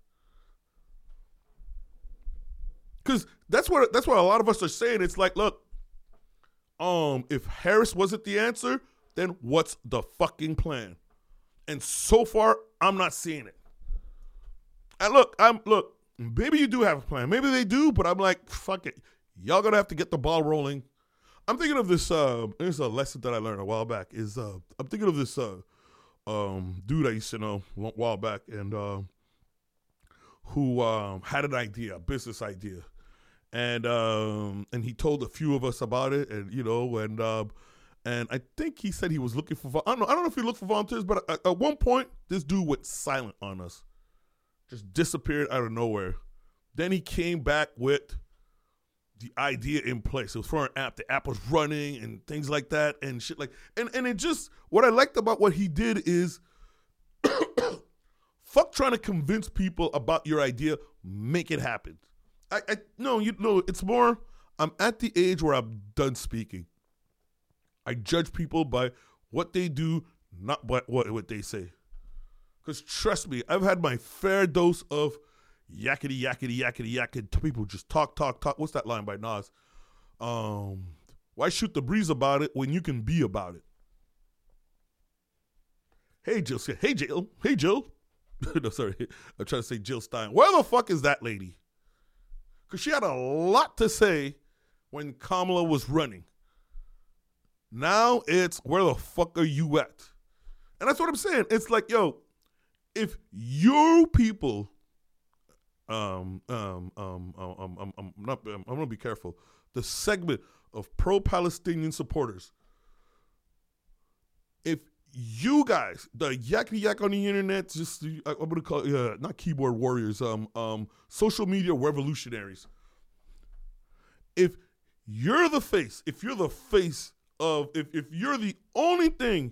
Because that's what that's what a lot of us are saying. It's like, look, um, if Harris wasn't the answer, then what's the fucking plan? And so far, I'm not seeing it. And look, I'm look, maybe you do have a plan. Maybe they do, but I'm like, fuck it. Y'all gonna have to get the ball rolling. I'm thinking of this, uh, there's a lesson that I learned a while back, is uh, I'm thinking of this uh, um, dude I used to know a while back, and uh, who um, had an idea, a business idea. And um, and he told a few of us about it, and, you know, and um, and I think he said he was looking for, I don't know, I don't know if he looked for volunteers, but at, at one point, this dude went silent on us. Just disappeared out of nowhere. Then he came back with the idea in place. It was for an app. The app was running and things like that and shit like and and it just what I liked about what he did is fuck trying to convince people about your idea, make it happen. I, I no, you know, it's more I'm at the age where I'm done speaking. I judge people by what they do, not what what, what they say. Because trust me, I've had my fair dose of yakety, yakety, yakety, yakety. People just talk, talk, talk. What's that line by Nas? Um, why shoot the breeze about it when you can be about it? Hey, Jill. Hey, Jill. Hey, Jill. No, sorry. I'm trying to say Jill Stein. Where the fuck is that lady? Because she had a lot to say when Kamala was running. Now it's, where the fuck are you at? And that's what I'm saying. It's like, yo, if you people, um, um, um, um, um, um, um not, um, I'm gonna be careful. The segment of pro-Palestinian supporters, if you guys, the yakety yak on the internet, just I'm gonna call it, uh, not keyboard warriors, um, um, social media revolutionaries. If you're the face, if you're the face of, if if you're the only thing.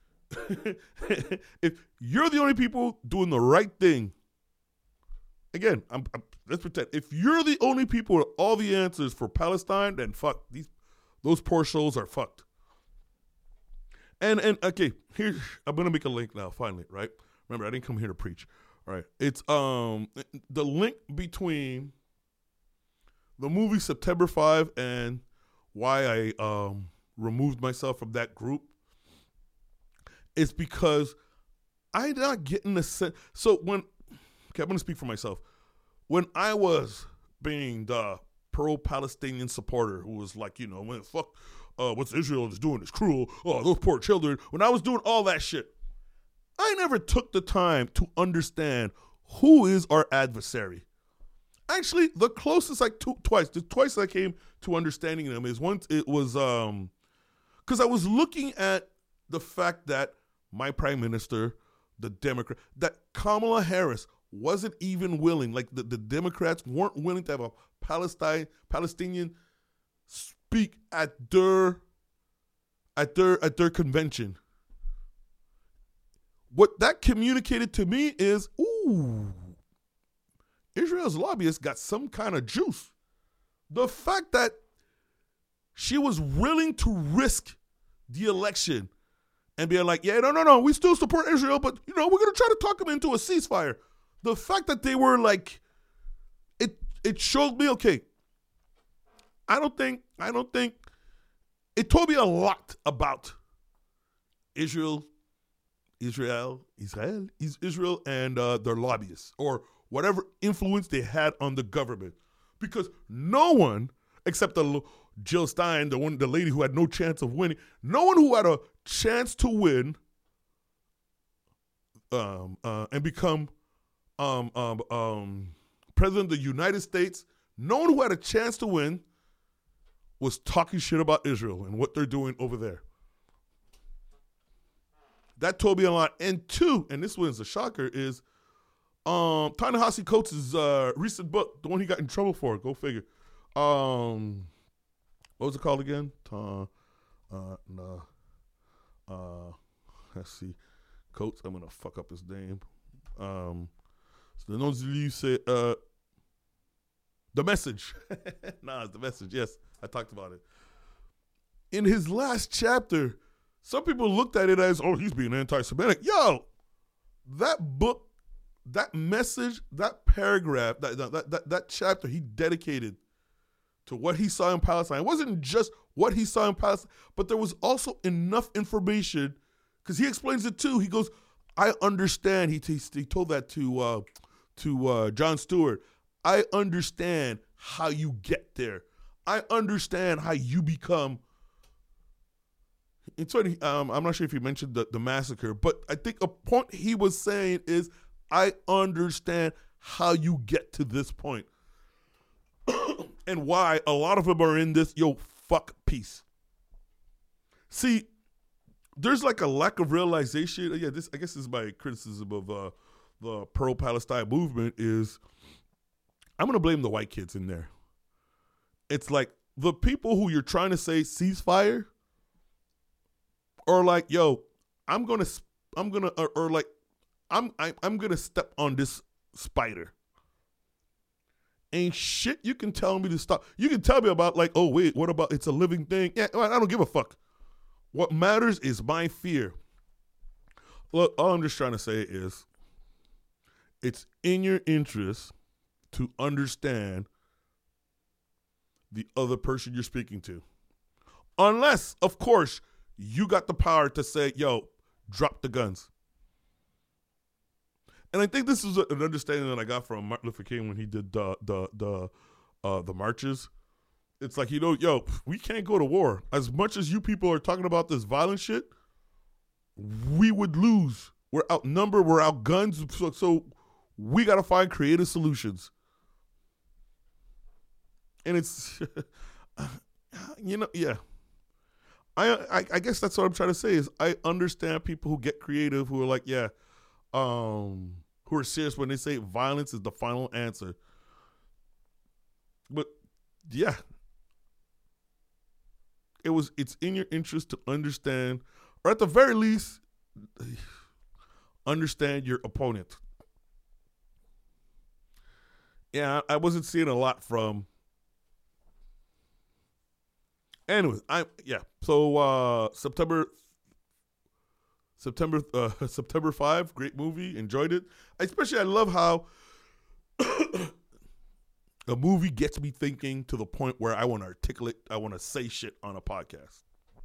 If you're the only people doing the right thing, again, I'm, I'm, let's pretend. If you're the only people with all the answers for Palestine, then fuck these. Those poor souls are fucked. And and okay, here I'm gonna make a link now. Finally, right? Remember, I didn't come here to preach. All right, it's um the link between the movie September five and why I um removed myself from that group. It's because I'm not getting the sense. So when, okay, I'm going to speak for myself. When I was being the pro-Palestinian supporter who was like, you know, when fuck, uh, what Israel is doing is cruel. Oh, those poor children. When I was doing all that shit, I never took the time to understand who is our adversary. Actually, the closest like two, twice, the twice I came to understanding them is once it was, um, because I was looking at the fact that my prime minister, the Democrat, that Kamala Harris wasn't even willing, like the, the Democrats weren't willing to have a Palestine Palestinian speak at their at their at their convention. What that communicated to me is, ooh, Israel's lobbyists got some kind of juice. The fact that she was willing to risk the election and being like, yeah, no, no, no, we still support Israel, but, you know, we're going to try to talk them into a ceasefire. The fact that they were like, it it showed me, okay, I don't think, I don't think, it told me a lot about Israel, Israel, Israel, Israel, and uh, their lobbyists, or whatever influence they had on the government. Because no one, except the Jill Stein, the one, the lady who had no chance of winning, no one who had a chance to win um, uh, and become um, um, um, president of the United States, no one who had a chance to win was talking shit about Israel and what they're doing over there. That told me a lot. And two, and this one's a shocker, is um, Ta-Nehisi Coates' uh, recent book, the one he got in trouble for, go figure. Um, what was it called again? Ta, uh, nah, uh, let's see. Coates, I'm going to fuck up his name. Um, so the notes you say, uh, The Message. Nah, it's The Message, yes. I talked about it. In his last chapter, some people looked at it as, oh, he's being anti-Semitic. Yo, that book, that message, that paragraph, that that that, that chapter he dedicated to what he saw in Palestine. It wasn't just what he saw in Palestine, but there was also enough information, because he explains it too. He goes, I understand. He, he, he told that to, uh, to uh, Jon Stewart. I understand how you get there. I understand how you become. It's funny, um, I'm not sure if he mentioned the, the massacre, but I think a point he was saying is, I understand how you get to this point and why a lot of them are in this, yo, fuck peace. See, there's like a lack of realization. Yeah, this I guess this is my criticism of uh, the pro-Palestine movement is I'm going to blame the white kids in there. it's like the people who you're trying to say ceasefire are like, yo, I'm gonna, I'm gonna, or, or like, I'm, I, I'm gonna step on this spider. Ain't shit you can tell me to stop. You can tell me about like, oh wait, what about it's a living thing? Yeah, I don't give a fuck. What matters is my fear. Look, all I'm just trying to say is, it's in your interest to understand the other person you're speaking to. Unless, of course, you got the power to say, yo, drop the guns. And I think this is an understanding that I got from Martin Luther King when he did the the the uh, the marches. It's like, you know, yo, we can't go to war. As much as you people are talking about this violent shit, we would lose. We're outnumbered. We're outgunned. So, so we got to find creative solutions. And it's, you know, yeah. I, I I guess that's what I'm trying to say is I understand people who get creative, who are like, yeah, um, who are serious when they say violence is the final answer. But yeah, it was. It's in your interest to understand, or at the very least, understand your opponent. Yeah, I wasn't seeing a lot from. Anyways, I yeah. So uh, September, September, uh, September five, great movie. Enjoyed it. Especially, I love how a movie gets me thinking to the point where I want to articulate. I want to say shit on a podcast.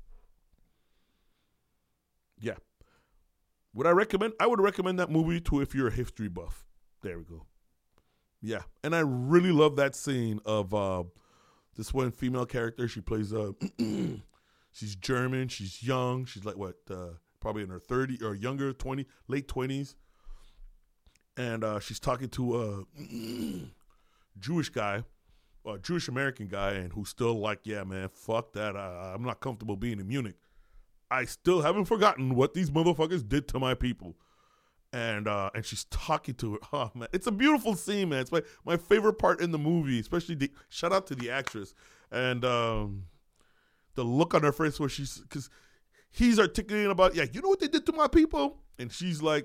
Yeah. Would I recommend? I would recommend that movie to if you're a history buff. There we go. Yeah, and I really love that scene of. Uh, This one female character, she plays, uh, she's German, she's young, she's like, what, uh, probably in her thirties or younger, twenty, late twenties. And uh, she's talking to a Jewish guy, a Jewish American guy, and who's still like, yeah, man, fuck that. I, I'm not comfortable being in Munich. I still haven't forgotten what these motherfuckers did to my people. And uh, and she's talking to her. Oh, man. It's a beautiful scene, man. It's my, my favorite part in the movie, especially the shout out to the actress. And um, the look on her face where she's, because he's articulating about, yeah, you know what they did to my people? And she's like,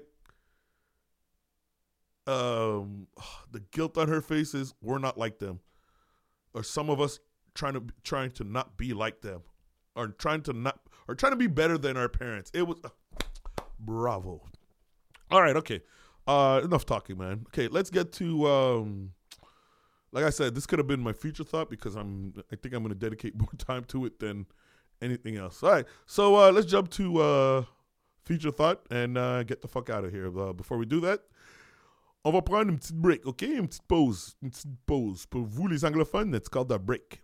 um, the guilt on her face is, we're not like them. Or some of us trying to trying to not be like them. Or trying to not, or trying to be better than our parents. It was, uh, bravo. All right, okay. Uh, enough talking, man. Okay, let's get to. Um, like I said, this could have been my future thought because I'm. I think I'm going to dedicate more time to it than anything else. All right, so uh, let's jump to uh, future thought and uh, get the fuck out of here. Uh, before we do that, on va prendre une petite break, ok? Une petite pause, une petite pause pour vous les anglophones. It's called a break.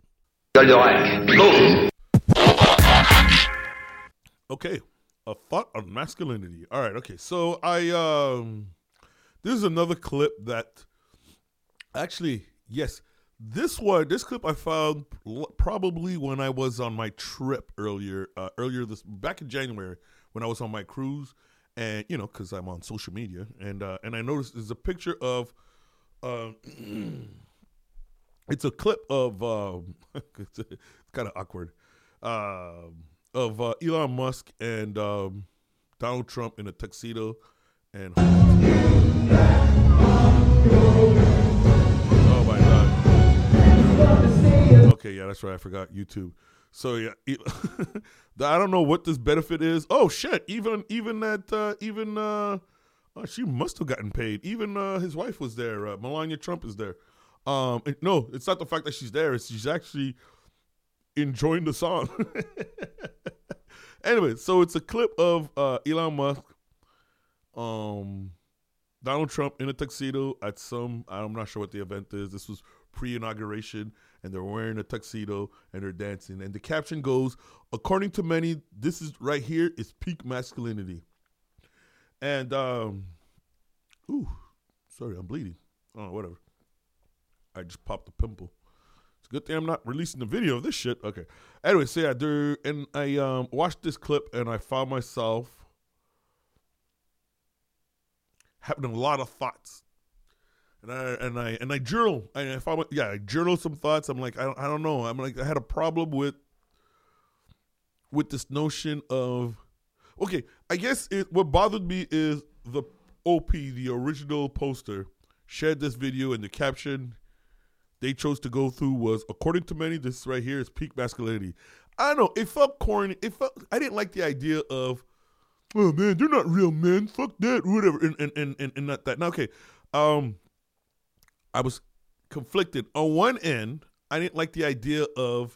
Okay. A thought on masculinity. All right, okay. So I um this is another clip that actually, yes, this one, this clip I found l- probably when I was on my trip earlier, uh, earlier this back in January when I was on my cruise, and you know, because I'm on social media, and uh, and I noticed there's a picture of, uh, it's a clip of, um, it's, it's kind of awkward. Um. Of uh, Elon Musk and um, Donald Trump in a tuxedo, and oh my god! Okay, yeah, that's right. I forgot YouTube. So yeah, I don't know what this benefit is. Oh shit! Even even that uh, even uh, oh, she must have gotten paid. Even uh, his wife was there. Uh, Melania Trump is there. Um, it, no, it's not the fact that she's there. It's she's actually enjoying the song. Anyway, so it's a clip of uh, Elon Musk, um, Donald Trump in a tuxedo at some, I'm not sure what the event is. This was pre-inauguration, and they're wearing a tuxedo, and they're dancing. And the caption goes, according to many, this is right here is peak masculinity. And, um, ooh, sorry, I'm bleeding. Oh, whatever. I just popped a pimple. Good thing I'm not releasing the video of this shit. Okay. Anyway, so yeah, there, and I um, watched this clip and I found myself having a lot of thoughts. And I and I and I journal. I if I yeah, I journal some thoughts. I'm like, I don't, I don't know. I'm like, I had a problem with with this notion of, okay, I guess it, what bothered me is the O P, the original poster, shared this video, and the caption they chose to go through was, according to many, this right here is peak masculinity. I don't know. It felt corny. It felt, I didn't like the idea of, oh man, they're not real men. Fuck that, whatever, and and and and, and not that. Now, okay, um, I was conflicted. On one end, I didn't like the idea of,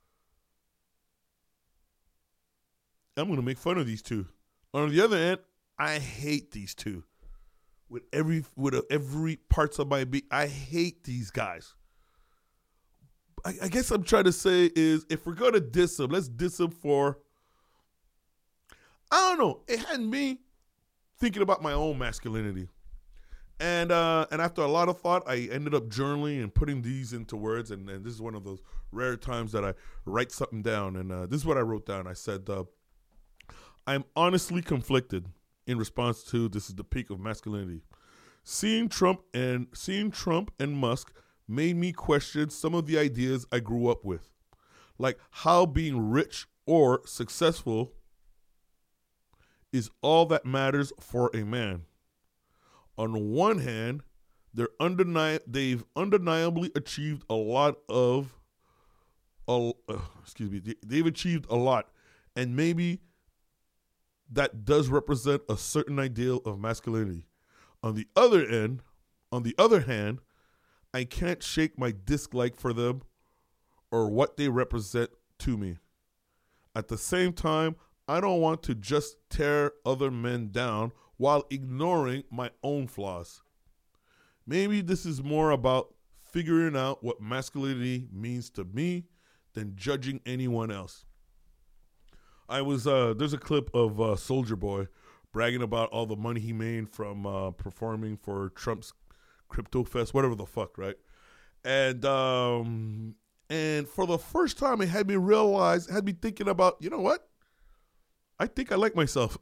I'm going to make fun of these two. On the other end, I hate these two with every with a, every parts of my being. I hate these guys. I, I guess I'm trying to say is, if we're gonna diss them, let's diss them for, I don't know. It had me thinking about my own masculinity, and uh, and after a lot of thought, I ended up journaling and putting these into words. And, and this is one of those rare times that I write something down. And uh, this is what I wrote down. I said, uh, "I'm honestly conflicted in response to this is the peak of masculinity. Seeing Trump and seeing Trump and Musk made me question some of the ideas I grew up with, like how being rich or successful is all that matters for a man. On one hand, they're undeni- they've undeniably achieved a lot of, uh, excuse me, they've achieved a lot, and maybe that does represent a certain ideal of masculinity. On the other end, on the other hand, I can't shake my dislike for them or what they represent to me. At the same time, I don't want to just tear other men down while ignoring my own flaws. Maybe this is more about figuring out what masculinity means to me than judging anyone else." I was uh, there's a clip of uh, Soulja Boy bragging about all the money he made from uh, performing for Trump's Crypto Fest, whatever the fuck, right? And um, and for the first time, it had me realize, it had me thinking about, you know what? I think I like myself.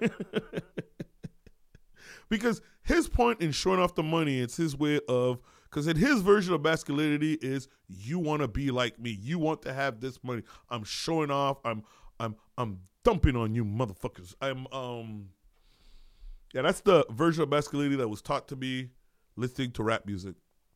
Because his point in showing off the money, it's his way of, because in his version of masculinity is, you want to be like me. You want to have this money. I'm showing off. I'm I'm I'm dumping on you motherfuckers. I'm um yeah, that's the version of masculinity that was taught to me listening to rap music.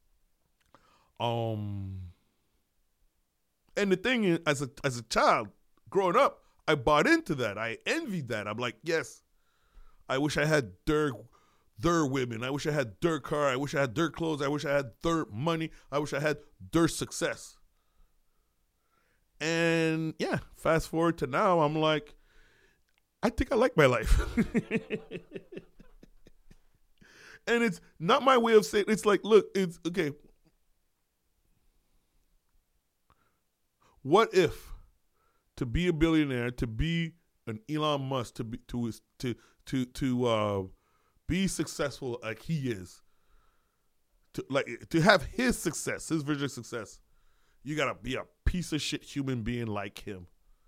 Um and the thing is, as a as a child growing up, I bought into that. I envied that. I'm like, yes, I wish I had their their women. I wish I had their car. I wish I had their clothes. I wish I had their money. I wish I had their success. And yeah, fast forward to now, I'm like, I think I like my life. And it's not my way of saying, it's like, look, it's okay. What if to be a billionaire, to be an Elon Musk, to be to to to to uh, be successful like he is, to like to have his success, his version of success, you gotta be a piece of shit human being like him.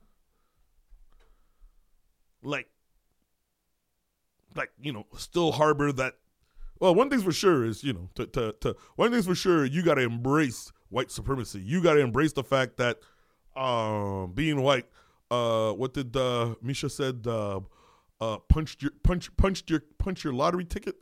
Like, like you know, still harbor that. Well, one thing's for sure is, you know, to to, to one thing's for sure, you gotta embrace white supremacy. You gotta embrace the fact that um, being white. Uh, what did uh, Misha said? Uh, uh, punched your punch punched your punch your lottery ticket.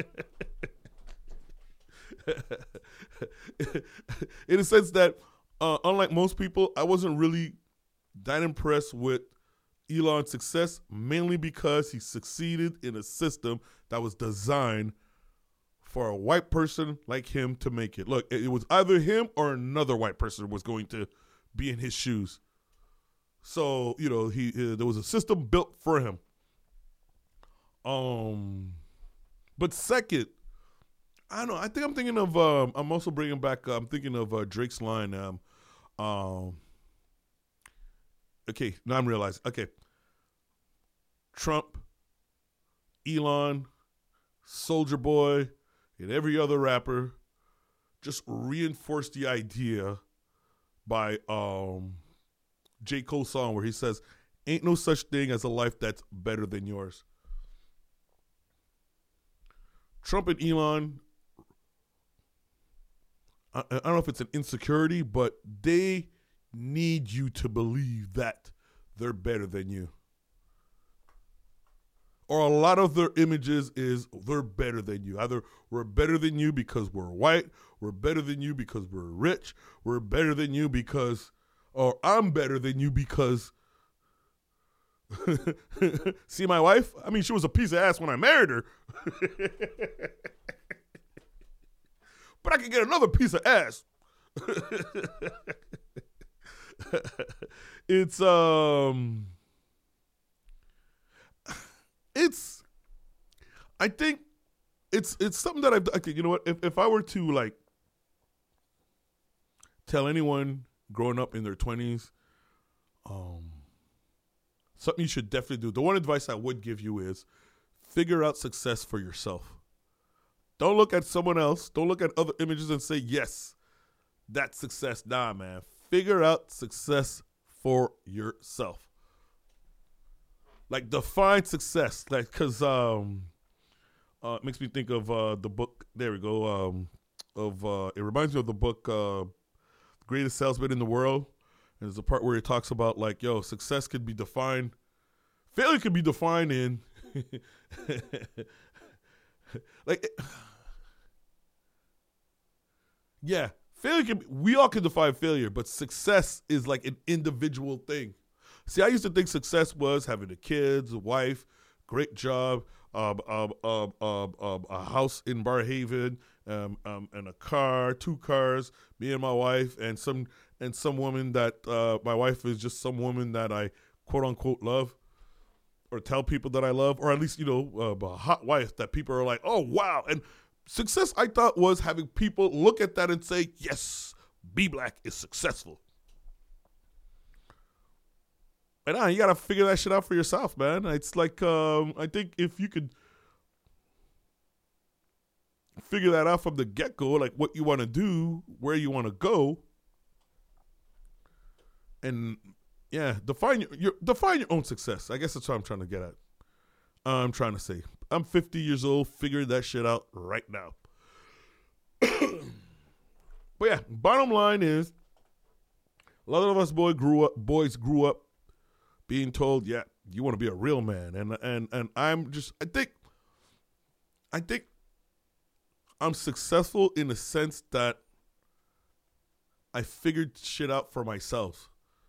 In a sense that, uh, unlike most people, I wasn't really that impressed with Elon's success, mainly because he succeeded in a system that was designed for a white person like him to make it. Look, it was either him or another white person was going to be in his shoes. So, you know, he uh, there was a system built for him. Um, but second, I don't know. I think I'm thinking of. Um, I'm also bringing back. Uh, I'm thinking of uh, Drake's line. Um, um, okay, now I'm realizing. Okay, Trump, Elon, Soulja Boy, and every other rapper just reinforced the idea by um, J. Cole's song where he says, "Ain't no such thing as a life that's better than yours." Trump and Elon I, I don't know if it's an insecurity, but they need you to believe that they're better than you. Or a lot of their images is they're better than you. Either we're better than you because we're white, we're better than you because we're rich, we're better than you because, or I'm better than you because, see my wife? I mean, she was a piece of ass when I married her. But I could get another piece of ass. It's, um... It's, I think it's it's something that I've, okay, you know what, if, if I were to, like, tell anyone growing up in their twenties, um, something you should definitely do, the one advice I would give you is figure out success for yourself. Don't look at someone else. Don't look at other images and say, yes, that's success. Nah, man. Figure out success for yourself. Like, define success, like, because um, uh, it makes me think of uh, the book, there we go, um, of, uh, it reminds me of the book, uh, Greatest Salesman in the World, and there's a part where it talks about, like, yo, success could be defined, failure could be defined in, like, yeah, failure can be, we all can define failure, but success is like an individual thing. See, I used to think success was having the kids, a wife, great job, um, um, um, um, um, a house in Barhaven, um, um, and a car, two cars, me and my wife, and some and some woman that uh, my wife is just some woman that I quote unquote love, or tell people that I love, or at least, you know, uh, a hot wife that people are like, oh wow. And success, I thought, was having people look at that and say, yes, Be Black is successful. And uh, you got to figure that shit out for yourself, man. It's like, um, I think if you could figure that out from the get-go, like what you want to do, where you want to go, and, yeah, define your, your, define your own success. I guess that's what I'm trying to get at. I'm trying to say. I'm fifty years old, figuring that shit out right now. But, yeah, bottom line is, a lot of us boy grew up, boys grew up being told, yeah, you want to be a real man. And and and I'm just, I think, I think I'm successful in the sense that I figured shit out for myself.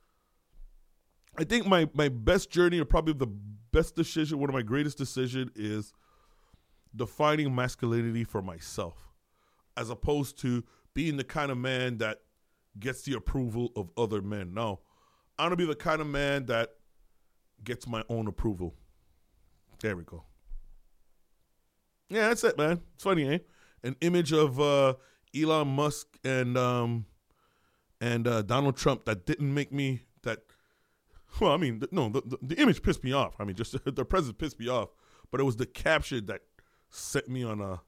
I think my, my best journey, or probably the best decision, one of my greatest decisions, is defining masculinity for myself, as opposed to being the kind of man that gets the approval of other men. No, I want to be the kind of man that gets my own approval. There we go. Yeah, that's it, man. It's funny, eh? An image of uh, Elon Musk and um, and uh, Donald Trump that didn't make me that. Well, I mean, th- no, the, the, the image pissed me off. I mean, just the presence pissed me off. But it was the caption that set me on a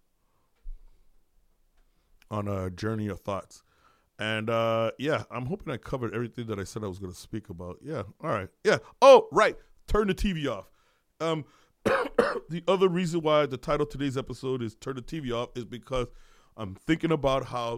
on a journey of thoughts. And, uh, yeah, I'm hoping I covered everything that I said I was going to speak about. Yeah, all right. Yeah. Oh, right. Turn the T V off. Um, the other reason why the title of today's episode is Turn the T V Off is because I'm thinking about how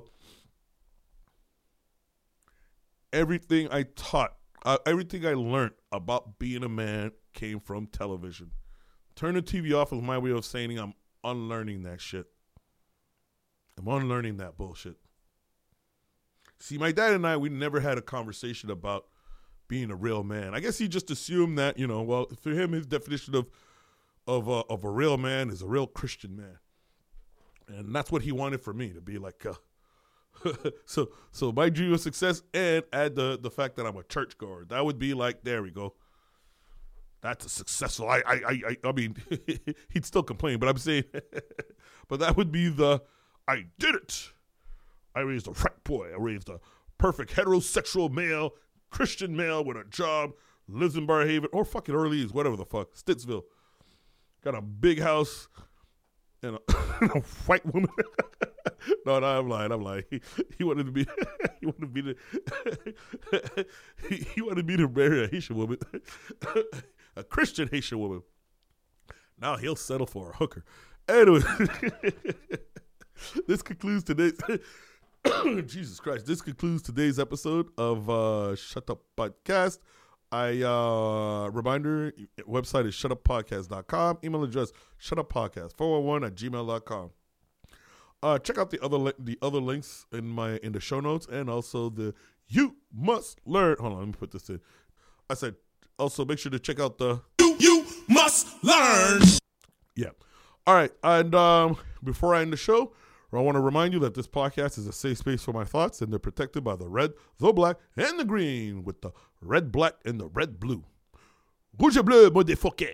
everything I taught, uh, everything I learned about being a man came from television. Turn the T V off is my way of saying I'm unlearning that shit. I'm unlearning that bullshit. See, my dad and I, we never had a conversation about being a real man. I guess he just assumed that, you know, well, for him, his definition of of uh, of a real man is a real Christian man, and that's what he wanted for me to be like. Uh, so, so my dream of success, and add the the fact that I'm a churchgoer. That would be like, there we go. That's a successful. I, I, I, I mean, he'd still complain, but I'm saying, but that would be the, I did it. I raised a frat boy. I raised a perfect heterosexual male, Christian male with a job, lives in Barhaven, or fucking Orleans, whatever the fuck, Stittsville. Got a big house and a, and a white woman. no, no, I'm lying. I'm lying. He, he wanted to be. he wanted to be the. he, he wanted me to marry a Haitian woman, a Christian Haitian woman. Now he'll settle for a hooker. Anyway, this concludes today's. Jesus Christ. This concludes today's episode of uh, Shut Up Podcast. I uh, reminder, website is shut up podcast dot com. Email address shutuppodcast four one one at gmail dot com. Uh, check out the other li- the other links in my in the show notes, and also the You Must Learn. Hold on, let me put this in. I said also make sure to check out the You, you must learn. Yeah. All right. And um, before I end the show, I want to remind you that this podcast is a safe space for my thoughts, and they're protected by the red, the black, and the green, with the red, black, and the red, blue. Rouge et bleu, motherfucker.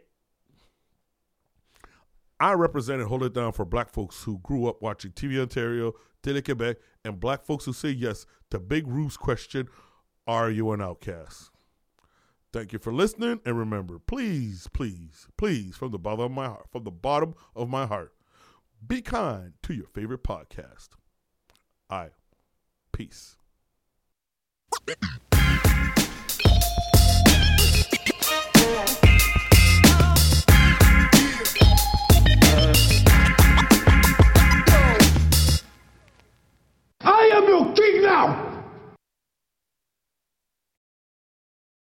I represent and hold it down for black folks who grew up watching T V Ontario, Télé-Québec, and black folks who say yes to Big Ruth's question, are you an outcast? Thank you for listening, and remember, please, please, please, from the bottom of my heart, from the bottom of my heart, be kind to your favorite podcast. Aye. Peace.